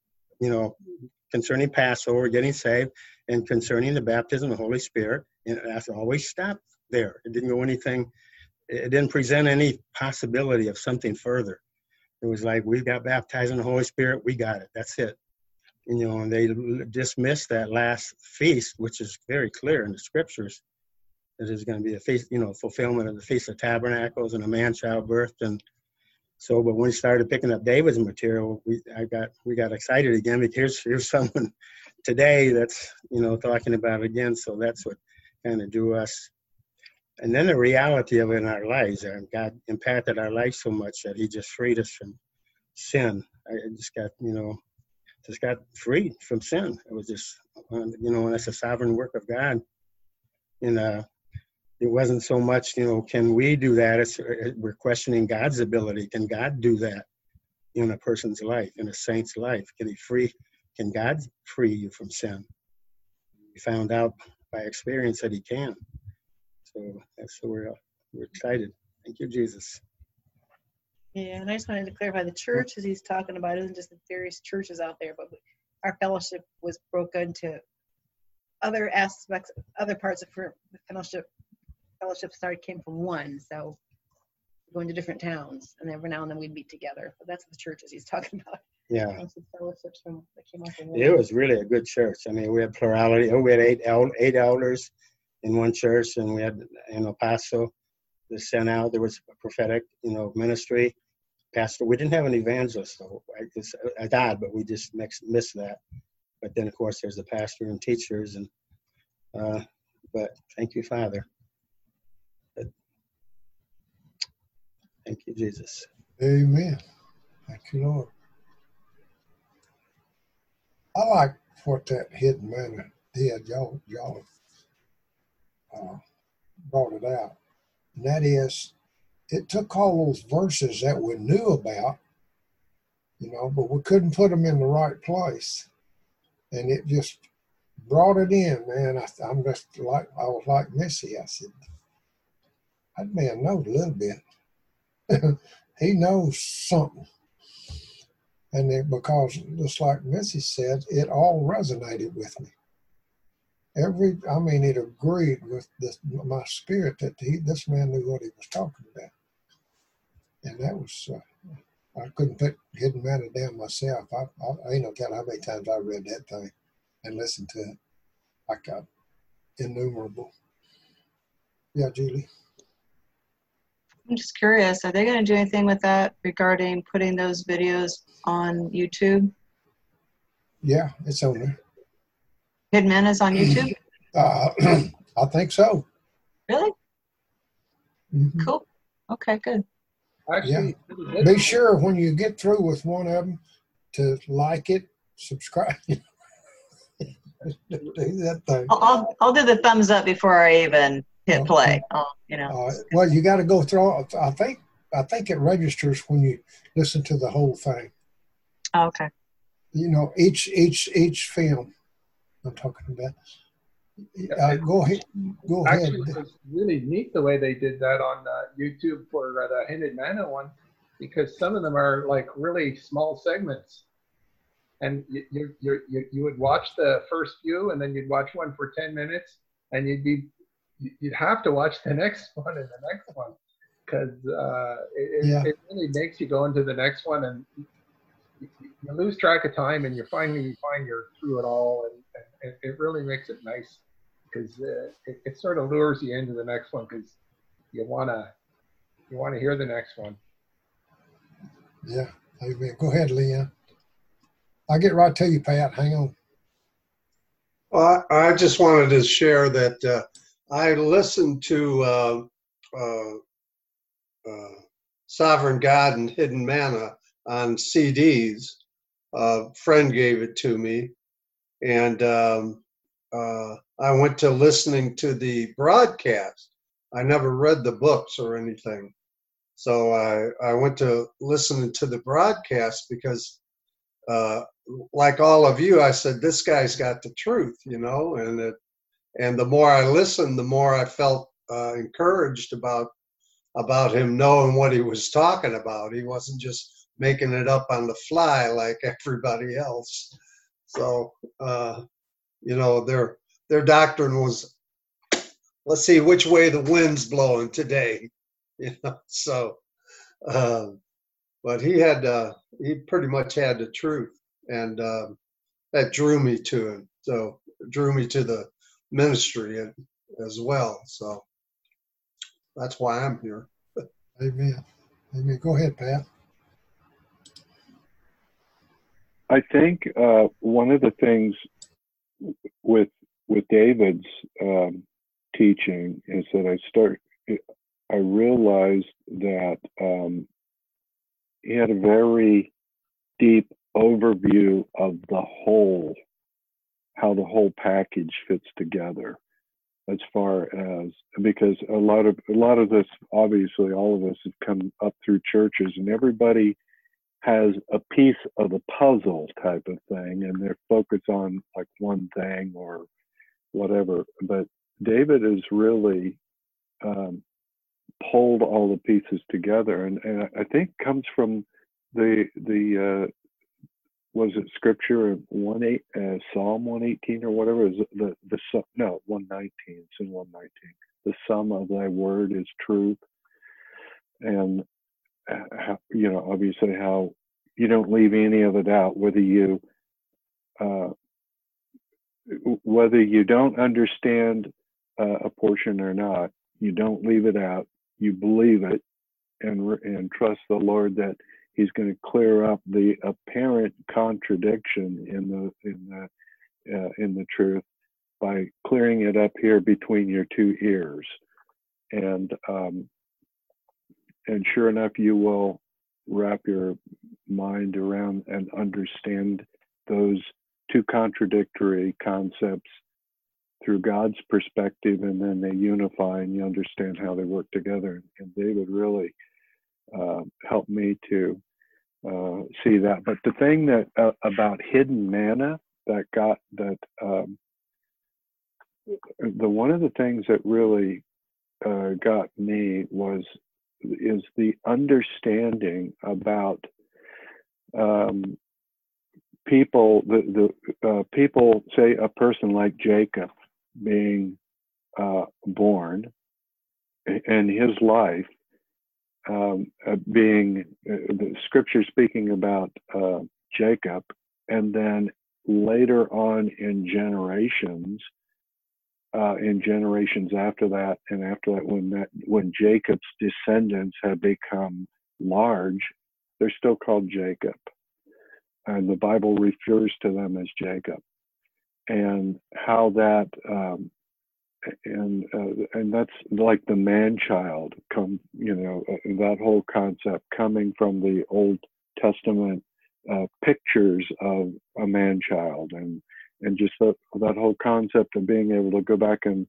concerning Passover, getting saved, and concerning the baptism of the Holy Spirit. And that's always stopped there. It didn't go anything. It didn't present any possibility of something further. It was like, we've got baptized in the Holy Spirit. We got it. That's it. And they dismissed that last feast, which is very clear in the scriptures, that there's going to be a feast, fulfillment of the Feast of Tabernacles and a man-child birth. And so, but when we started picking up David's material, we got excited again, because here's someone today that's, talking about it again. So that's what kind of drew us. And then the reality of it in our lives, God impacted our life so much that he just freed us from sin. I just got freed from sin. It was just, and that's a sovereign work of God. And it wasn't so much, can we do that? We're questioning God's ability. Can God do that in a person's life, in a saint's life? Can God free you from sin? We found out by experience that he can. So that's so we're excited. Thank you, Jesus. Yeah, and I just wanted to clarify, the churches he's talking about isn't just the various churches out there, but our fellowship was broken to other aspects, other parts of the fellowship. Fellowship came from one, so going to different towns, and every now and then we'd meet together. But that's the churches he's talking about. Yeah. Fellowships that came off of one. It was really a good church. I mean, we had plurality. We had eight elders in one church, and we had an apostle that sent out. There was a prophetic, ministry. Pastor. We didn't have an evangelist, though. I died, but we just missed that. But then, of course, there's the pastor and teachers, and but thank you, Father. But thank you, Jesus. Amen. Thank you, Lord. I like what that hidden manna did. Y'all brought it out, and that is, it took all those verses that we knew about, but we couldn't put them in the right place. And it just brought it in, man. I was like Missy. I said, that man knows a little bit. He knows something. And because, just like Missy said, it all resonated with me. It agreed with my spirit that this man knew what he was talking about. And that was, I couldn't put Hidden Manna down myself. I ain't no telling how many times I read that thing and listened to it. I got innumerable. Yeah, Julie. I'm just curious, are they going to do anything with that regarding putting those videos on YouTube? Yeah, it's on there. Hidden Manna's on YouTube? I think so. Really? Mm-hmm. Cool. Okay, good. Actually, yeah. Be sure when you get through with one of them to like it, subscribe. Do that thing. I'll do the thumbs up before I even hit play. Well, you got to go through. I think it registers when you listen to the whole thing. Oh, okay. Each film I'm talking about. Go ahead. Actually, it was really neat the way they did that on YouTube for the Hidden Manna one, because some of them are like really small segments, and you would watch the first few, and then you'd watch one for 10 minutes, and you'd have to watch the next one and the next one, because it really makes you go into the next one, and you lose track of time, and you find you're through it all, and it really makes it nice, because it sort of lures you into the next one, because you wanna hear the next one. Yeah, amen. Go ahead, Leon. I'll get right to you, Pat. Hang on. Well, I just wanted to share that I listened to Sovereign God and Hidden Manna on CDs. A friend gave it to me, and I went to listening to the broadcast I never read the books or anything. So I went to listening to the broadcast because, like all of you, I said, this guy's got the truth, you know, and the more I listened, the more I felt encouraged about him knowing what he was talking about. He wasn't just making it up on the fly like everybody else. So, you know, their doctrine was, let's see which way the wind's blowing today, you know. So, but he pretty much had the truth, and that drew me to him. So, drew me to the ministry as well. So, that's why I'm here. Amen. Amen. Go ahead, Pat. I think one of the things with David's teaching is that I realized that he had a very deep overview of how the whole package fits together, as far as, because a lot of this, obviously all of us have come up through churches, and everybody has a piece of the puzzle type of thing, and they're focused on like one thing or whatever. But David has really pulled all the pieces together, and I think comes from the was it scripture Psalm 118 or whatever, is the 119, it's in 119. The sum of thy word is truth. And you know, obviously how you don't leave any of it out, whether you don't understand a portion or not, you don't leave it out. You believe it and trust the Lord that He's going to clear up the apparent contradiction in the truth by clearing it up here between your two ears, and sure enough, you will wrap your mind around and understand those two contradictory concepts through God's perspective, and then they unify and you understand how they work together. And David really helped me to see that. But the thing that about hidden manna one of the things that really got me is the understanding about people. People say a person like Jacob being born, and his life being the scripture speaking about Jacob, and then later on in generations after that, and after that, when Jacob's descendants have become large, they're still called Jacob, and the Bible refers to them as Jacob, and how that and that's like the man-child that whole concept coming from the Old Testament pictures of a man-child, and just that whole concept of being able to go back and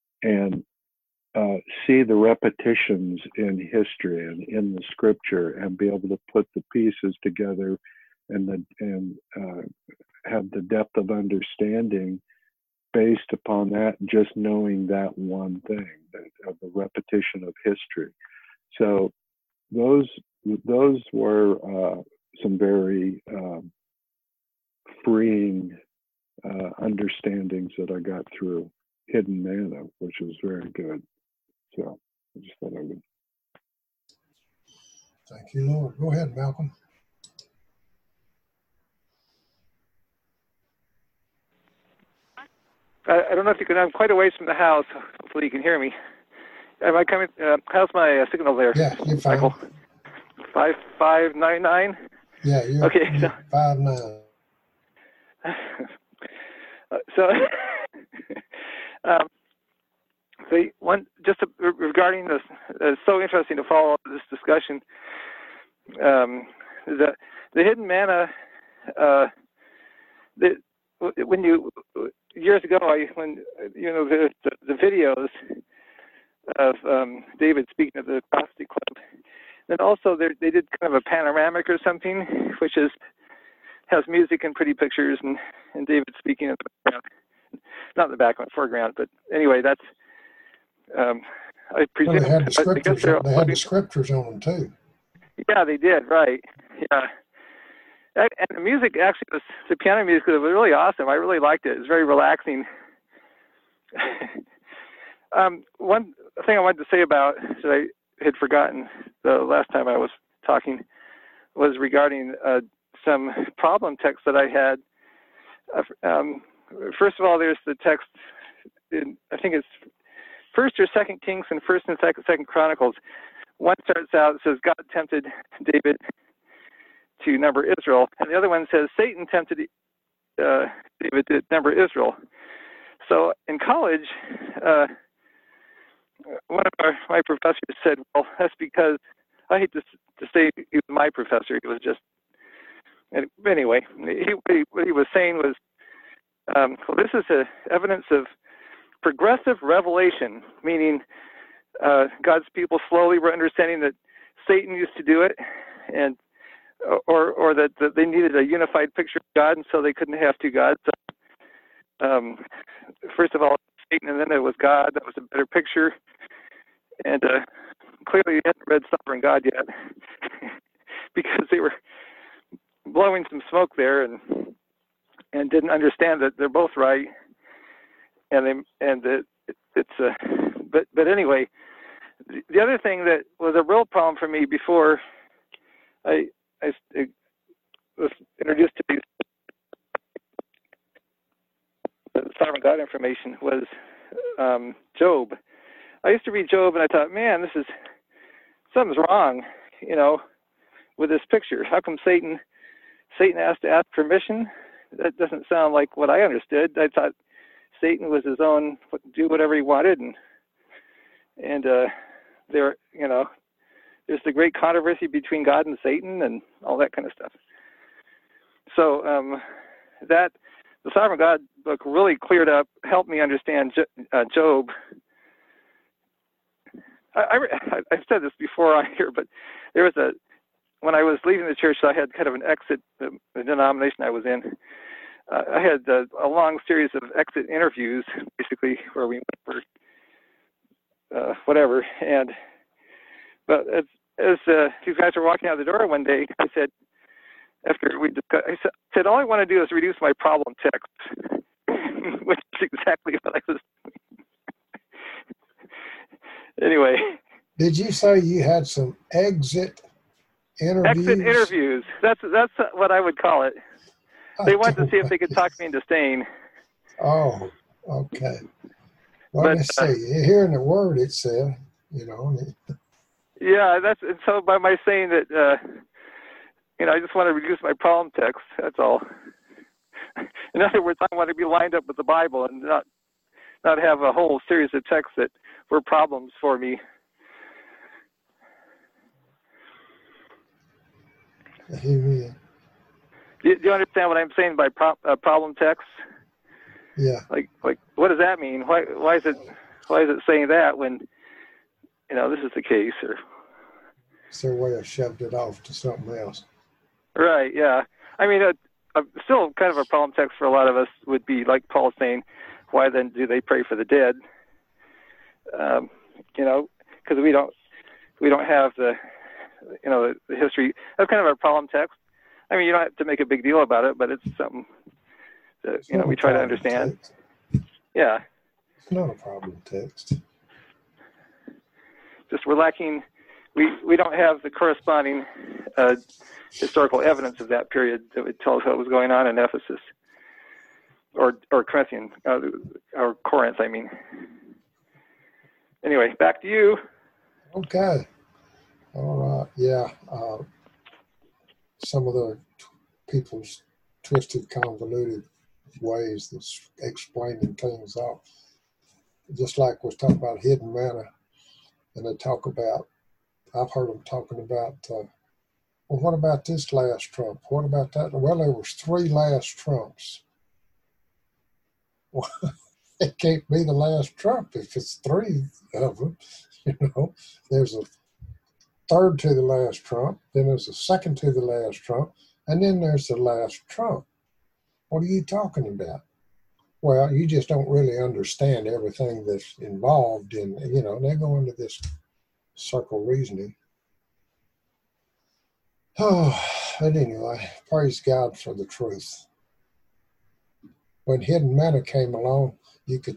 see the repetitions in history and in the scripture, and be able to put the pieces together and have the depth of understanding based upon that, just knowing that one thing, of the repetition of history. So those were some very freeing understandings that I got through hidden manna, which was very good. So I just thought I would. Thank you, Lord. Go ahead, Malcolm. I don't know if you can. I'm quite a ways from the house. Hopefully, you can hear me. Am I coming? How's my signal there? Yeah, you're fine. Michael? 5599. Yeah, you're okay. You're 5'9". Regarding this, it's so interesting to follow this discussion. The hidden manna. When you years ago, when the videos, of David speaking at the Prophecy Club. Then also they did kind of a panoramic or something, which has music and pretty pictures and David speaking in the background. Not in the background, foreground, but anyway, that's I presume. Well, they had the I guess scriptures. They had the scriptures on them too. Yeah, they did. Right. Yeah. And the music actually the piano music was really awesome. I really liked it. It was very relaxing. One thing I wanted to say about that I had forgotten the last time I was talking was regarding some problem texts that I had. First of all, there's the text in, I think it's 1st or 2nd Kings and 1st and 2nd Chronicles. One starts out, it says, God tempted David to number Israel. And the other one says, Satan tempted David to number Israel. So in college, one of my professors said, well, that's because, I hate to say he was my professor, he was just, anyway, what he was saying was, well, this is evidence of progressive revelation, meaning God's people slowly were understanding that Satan used to do it, and or that they needed a unified picture of God, and so they couldn't have two gods. So, first of all, Satan, and then it was God. That was a better picture. And clearly, you hadn't read Sovereign God yet, because they were blowing some smoke there, and didn't understand that they're both right. But anyway, the other thing that was a real problem for me before I was introduced to these Sovereign God information was Job. I used to read Job and I thought, man, something's wrong, with this picture. How come Satan has to ask permission? That doesn't sound like what I understood. I thought Satan was his own, do whatever he wanted, and there, there's the great controversy between God and Satan and all that kind of stuff. So that the Sovereign God book really cleared up, helped me understand Job. I've said this before on here, but there was when I was leaving the church, I had kind of an exit, the denomination I was in. I had a long series of exit interviews, basically, where we went for whatever. But as these guys were walking out the door one day, I said, after we discussed, I said, all I want to do is reduce my problem text, which is exactly what I was doing. Anyway. Did you say you had some exit interviews? Exit interviews. That's what I would call it. They wanted to see if they could talk me into staying. Oh, okay. Well, let me see. Hearing the word, it said, Yeah, and so by my saying that, I just want to reduce my problem text. That's all. In other words, I want to be lined up with the Bible and not have a whole series of texts that were problems for me. Amen. Do you understand what I'm saying by problem text? Yeah. Like, what does that mean? Why is it saying that when, this is the case? Or it's their way of shoved it off to something else. Right. Yeah. I mean, still kind of a problem text for a lot of us would be like Paul saying, "Why then do they pray for the dead?" Because we don't have the history. That's kind of a problem text. I mean, you don't have to make a big deal about it, but it's something that, we try to understand. Text. Yeah. It's not a problem text. Just we're lacking, we don't have the corresponding historical evidence of that period that would tell us what was going on in Ephesus or Corinthian, or Corinth, I mean. Anyway, back to you. Okay. All right. Yeah. Some of the people's twisted, convoluted ways of explaining things out. Just like we're talking about hidden manna, and they talk about, I've heard them talking about, well, what about this last trump? What about that? Well, there was 3 last trumps. it can't be the last trump if it's three of them. There's a third to the last trump, then there's a second to the last trump, and then there's the last trump. What are you talking about? Well, you just don't really understand everything that's involved in, they go into this circle reasoning. Oh, but anyway, praise God for the truth. When Hidden Manna came along, you could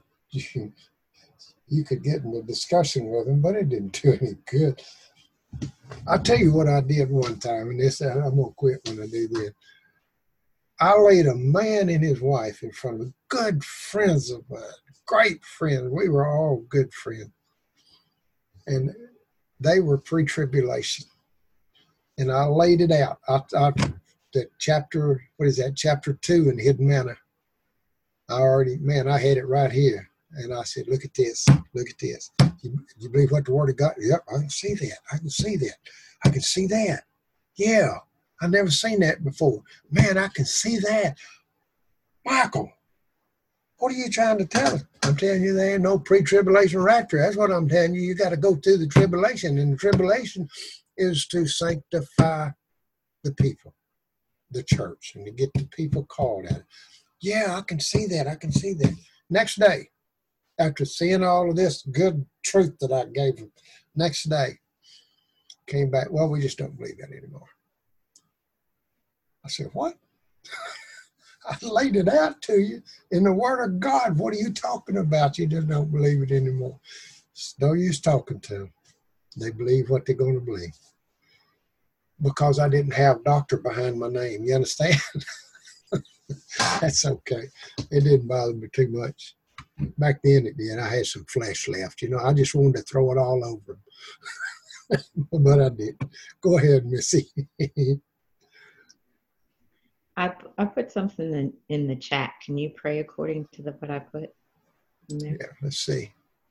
get in a discussion with him, but it didn't do any good. I'll tell you what I did one time, and I'm going to quit when I do this. I laid a man and his wife in front of good friends of mine, great friends. We were all good friends. And they were pre-tribulation. And I laid it out. The chapter, chapter 2 in Hidden Manna. I had it right here. And I said, look at this. You believe what the Word of God? Yep, I can see that. I can see that. Yeah, I've never seen that before. Man, I can see that. Michael, what are you trying to tell us? I'm telling you there ain't no pre-tribulation rapture. That's what I'm telling you. You got to go through the tribulation. And the tribulation is to sanctify the people, the church, and to get the people called at it. Yeah, I can see that. Next day, after seeing all of this good truth that I gave them, next day, came back, well, we just don't believe that anymore. I said, what? I laid it out to you in the Word of God. What are you talking about? You just don't believe it anymore. It's no use talking to them. They believe what they're going to believe. Because I didn't have doctor behind my name. You understand? That's okay. It didn't bother me too much. Back then it did. I had some flesh left. I just wanted to throw it all over them. But I didn't. Go ahead, Missy. I put something in the chat. Can you pray according to what I put in there? Yeah, let's see.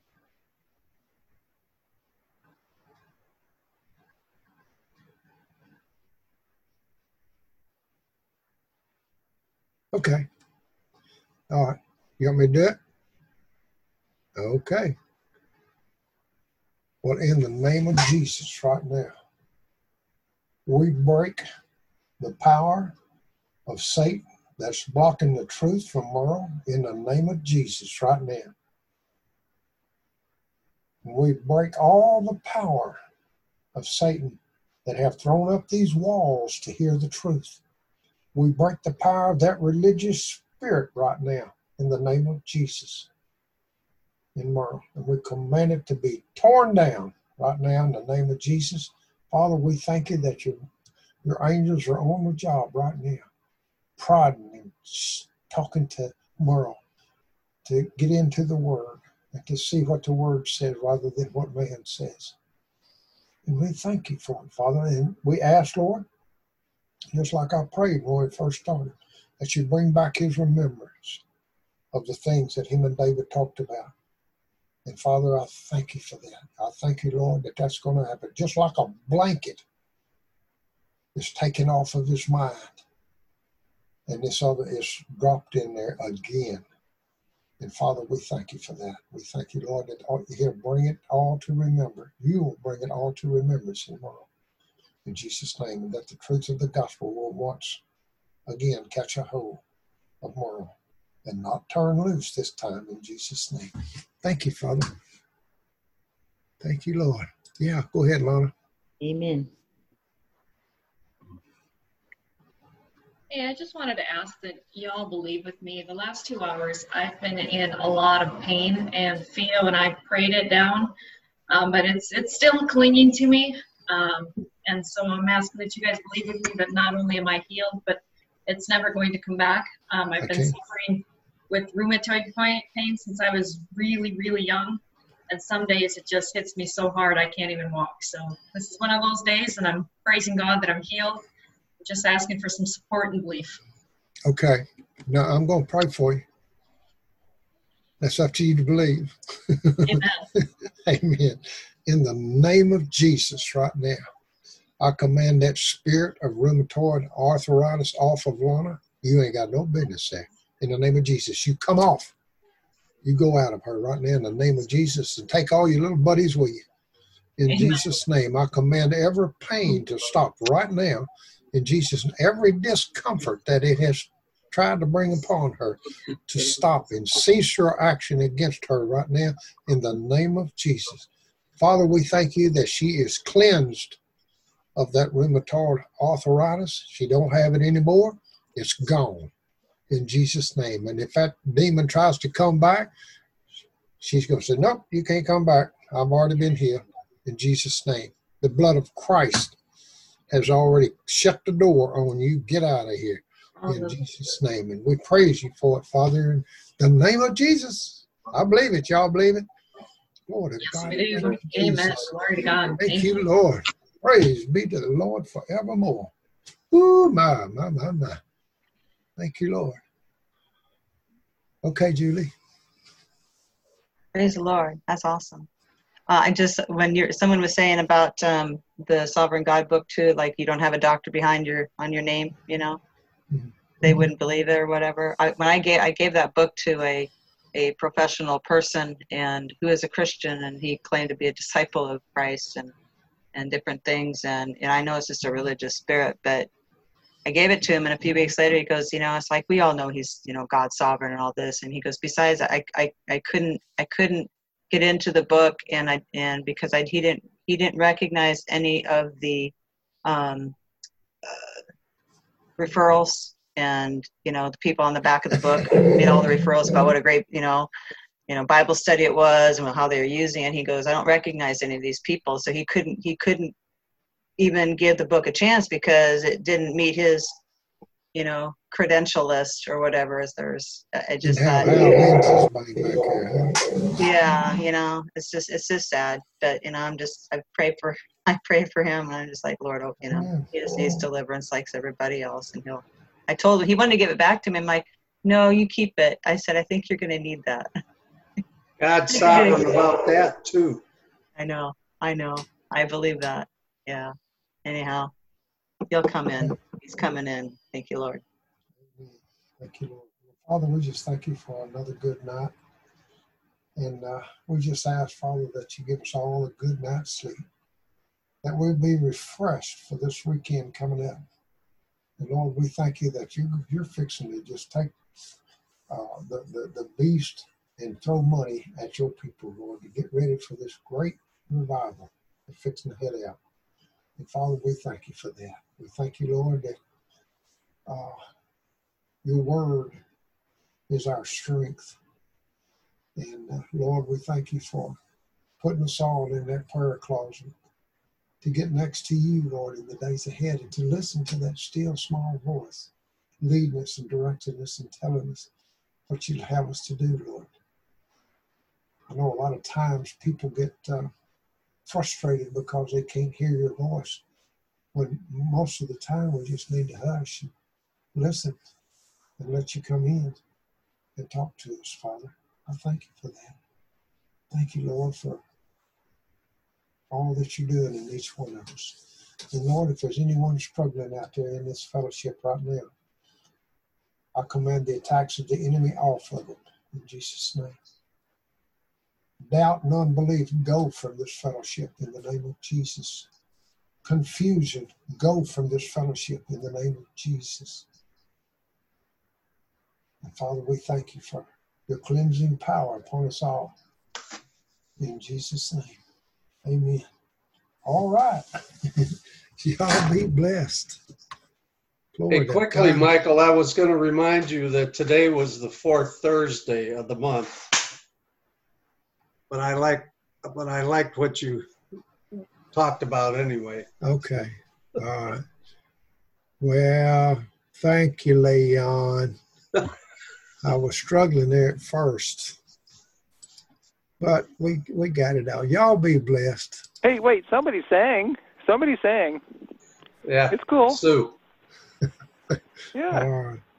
Okay. All right. You want me to do it? Okay. Well, in the name of Jesus right now, we break the power of Satan that's blocking the truth from Merle in the name of Jesus right now. We break all the power of Satan that have thrown up these walls to hear the truth. We break the power of that religious spirit right now in the name of Jesus in Merle. And we command it to be torn down right now in the name of Jesus. Father, we thank you that your angels are on the job right now, prodding and talking to Merle to get into the Word and to see what the Word says rather than what man says. And we thank you for it, Father. And we ask, Lord, just like I prayed when we first started, that you bring back his remembrance of the things that him and David talked about. And Father, I thank you for that. I thank you, Lord, that that's going to happen. Just like a blanket is taken off of his mind. And this other is dropped in there again. And Father, we thank you for that. We thank you, Lord, that he'll bring it all to remember. You will bring it all to remembrance in the world. In Jesus' name, and that the truth of the gospel will once again catch a hold of Merle and not turn loose this time in Jesus' name. Thank you, Father. Thank you, Lord. Yeah, go ahead, Lana. Amen. Hey, I just wanted to ask that y'all believe with me. The last 2 hours, I've been in a lot of pain and feel, and I prayed it down, but it's still clinging to me. And so I'm asking that you guys believe with me that not only am I healed, but it's never going to come back. I've been suffering with rheumatoid pain since I was really, really young. And some days it just hits me so hard I can't even walk. So this is one of those days, and I'm praising God that I'm healed. Just asking for some support and belief. Okay. Now I'm going to pray for you. That's up to you to believe. Amen. Amen. In the name of Jesus right now, I command that spirit of rheumatoid arthritis off of Lana. You ain't got no business there. In the name of Jesus, you come off. You go out of her right now in the name of Jesus and take all your little buddies with you. In Amen. Jesus' name, I command every pain to stop right now. In Jesus' name, every discomfort that it has tried to bring upon her to stop and cease your action against her right now in the name of Jesus. Father, we thank you that she is cleansed of that rheumatoid arthritis. She don't have it anymore. It's gone in Jesus' name. And if that demon tries to come back, she's going to say, nope, you can't come back. I've already been here in Jesus' name. The blood of Christ has already shut the door on you. Get out of here in Jesus' name. And we praise you for it, Father, in the name of Jesus. I believe it. Y'all believe it? Lord of God. We do. Thank you, Amen. Jesus. Glory to God. Thank you, Lord. Praise be to the Lord forevermore. Ooh, my. Thank you, Lord. Okay, Julie. Praise the Lord. That's awesome. Someone was saying about the Sovereign God book too, like you don't have a doctor behind on your name, you know, they wouldn't believe it or whatever. I gave that book to a professional person and who is a Christian, and he claimed to be a disciple of Christ and different things, and I know it's just a religious spirit, but I gave it to him, and a few weeks later he goes, it's like we all know he's God's sovereign and all this, and he goes, besides I couldn't get into the book, and because he didn't recognize any of the referrals, and the people on the back of the book made all the referrals about what a great Bible study it was and how they were using it. And he goes, I don't recognize any of these people, so he couldn't even give the book a chance because it didn't meet his credential list or whatever. I just thought, yeah, it's just sad. But I pray for him, and I'm just like, Lord, he just needs deliverance like everybody else. And I told him, he wanted to give it back to me. I'm like, no, you keep it. I said, I think you're going to need that. God's sovereign about that too. I know. I believe that. Yeah. Anyhow, he'll come in. He's coming in. Thank you, Lord. Thank you, Lord. Father, we just thank you for another good night. And we just ask, Father, that you give us all a good night's sleep, that we'll be refreshed for this weekend coming up. And Lord, we thank you that you're fixing to just take the beast and throw money at your people, Lord, to get ready for this great revival that's fixing to head out. And Father, we thank you for that. We thank you, Lord, that your word is our strength. And Lord, we thank you for putting us all in that prayer closet to get next to you, Lord, in the days ahead, and to listen to that still small voice, leading us and directing us and telling us what you'd have us to do, Lord. I know a lot of times people get frustrated because they can't hear your voice, when most of the time we just need to hush and listen and let you come in and talk to us, Father. I thank you for that. Thank you, Lord, for all that you're doing in each one of us. And Lord, if there's anyone struggling out there in this fellowship right now, I command the attacks of the enemy off of it in Jesus' name. Doubt and unbelief, go from this fellowship in the name of Jesus. Confusion, go from this fellowship in the name of Jesus. And Father, we thank you for your cleansing power upon us all. In Jesus' name, amen. All right. Y'all be blessed. Glory Hey, to quickly, God. Michael, I was going to remind you that today was the 4th Thursday of the month. But I liked what you talked about anyway. Okay. All right. Well, thank you, Leon. I was struggling there at first, but we got it out. Y'all be blessed. Hey, wait, somebody sang. Yeah. It's cool. Sue. Yeah. All right.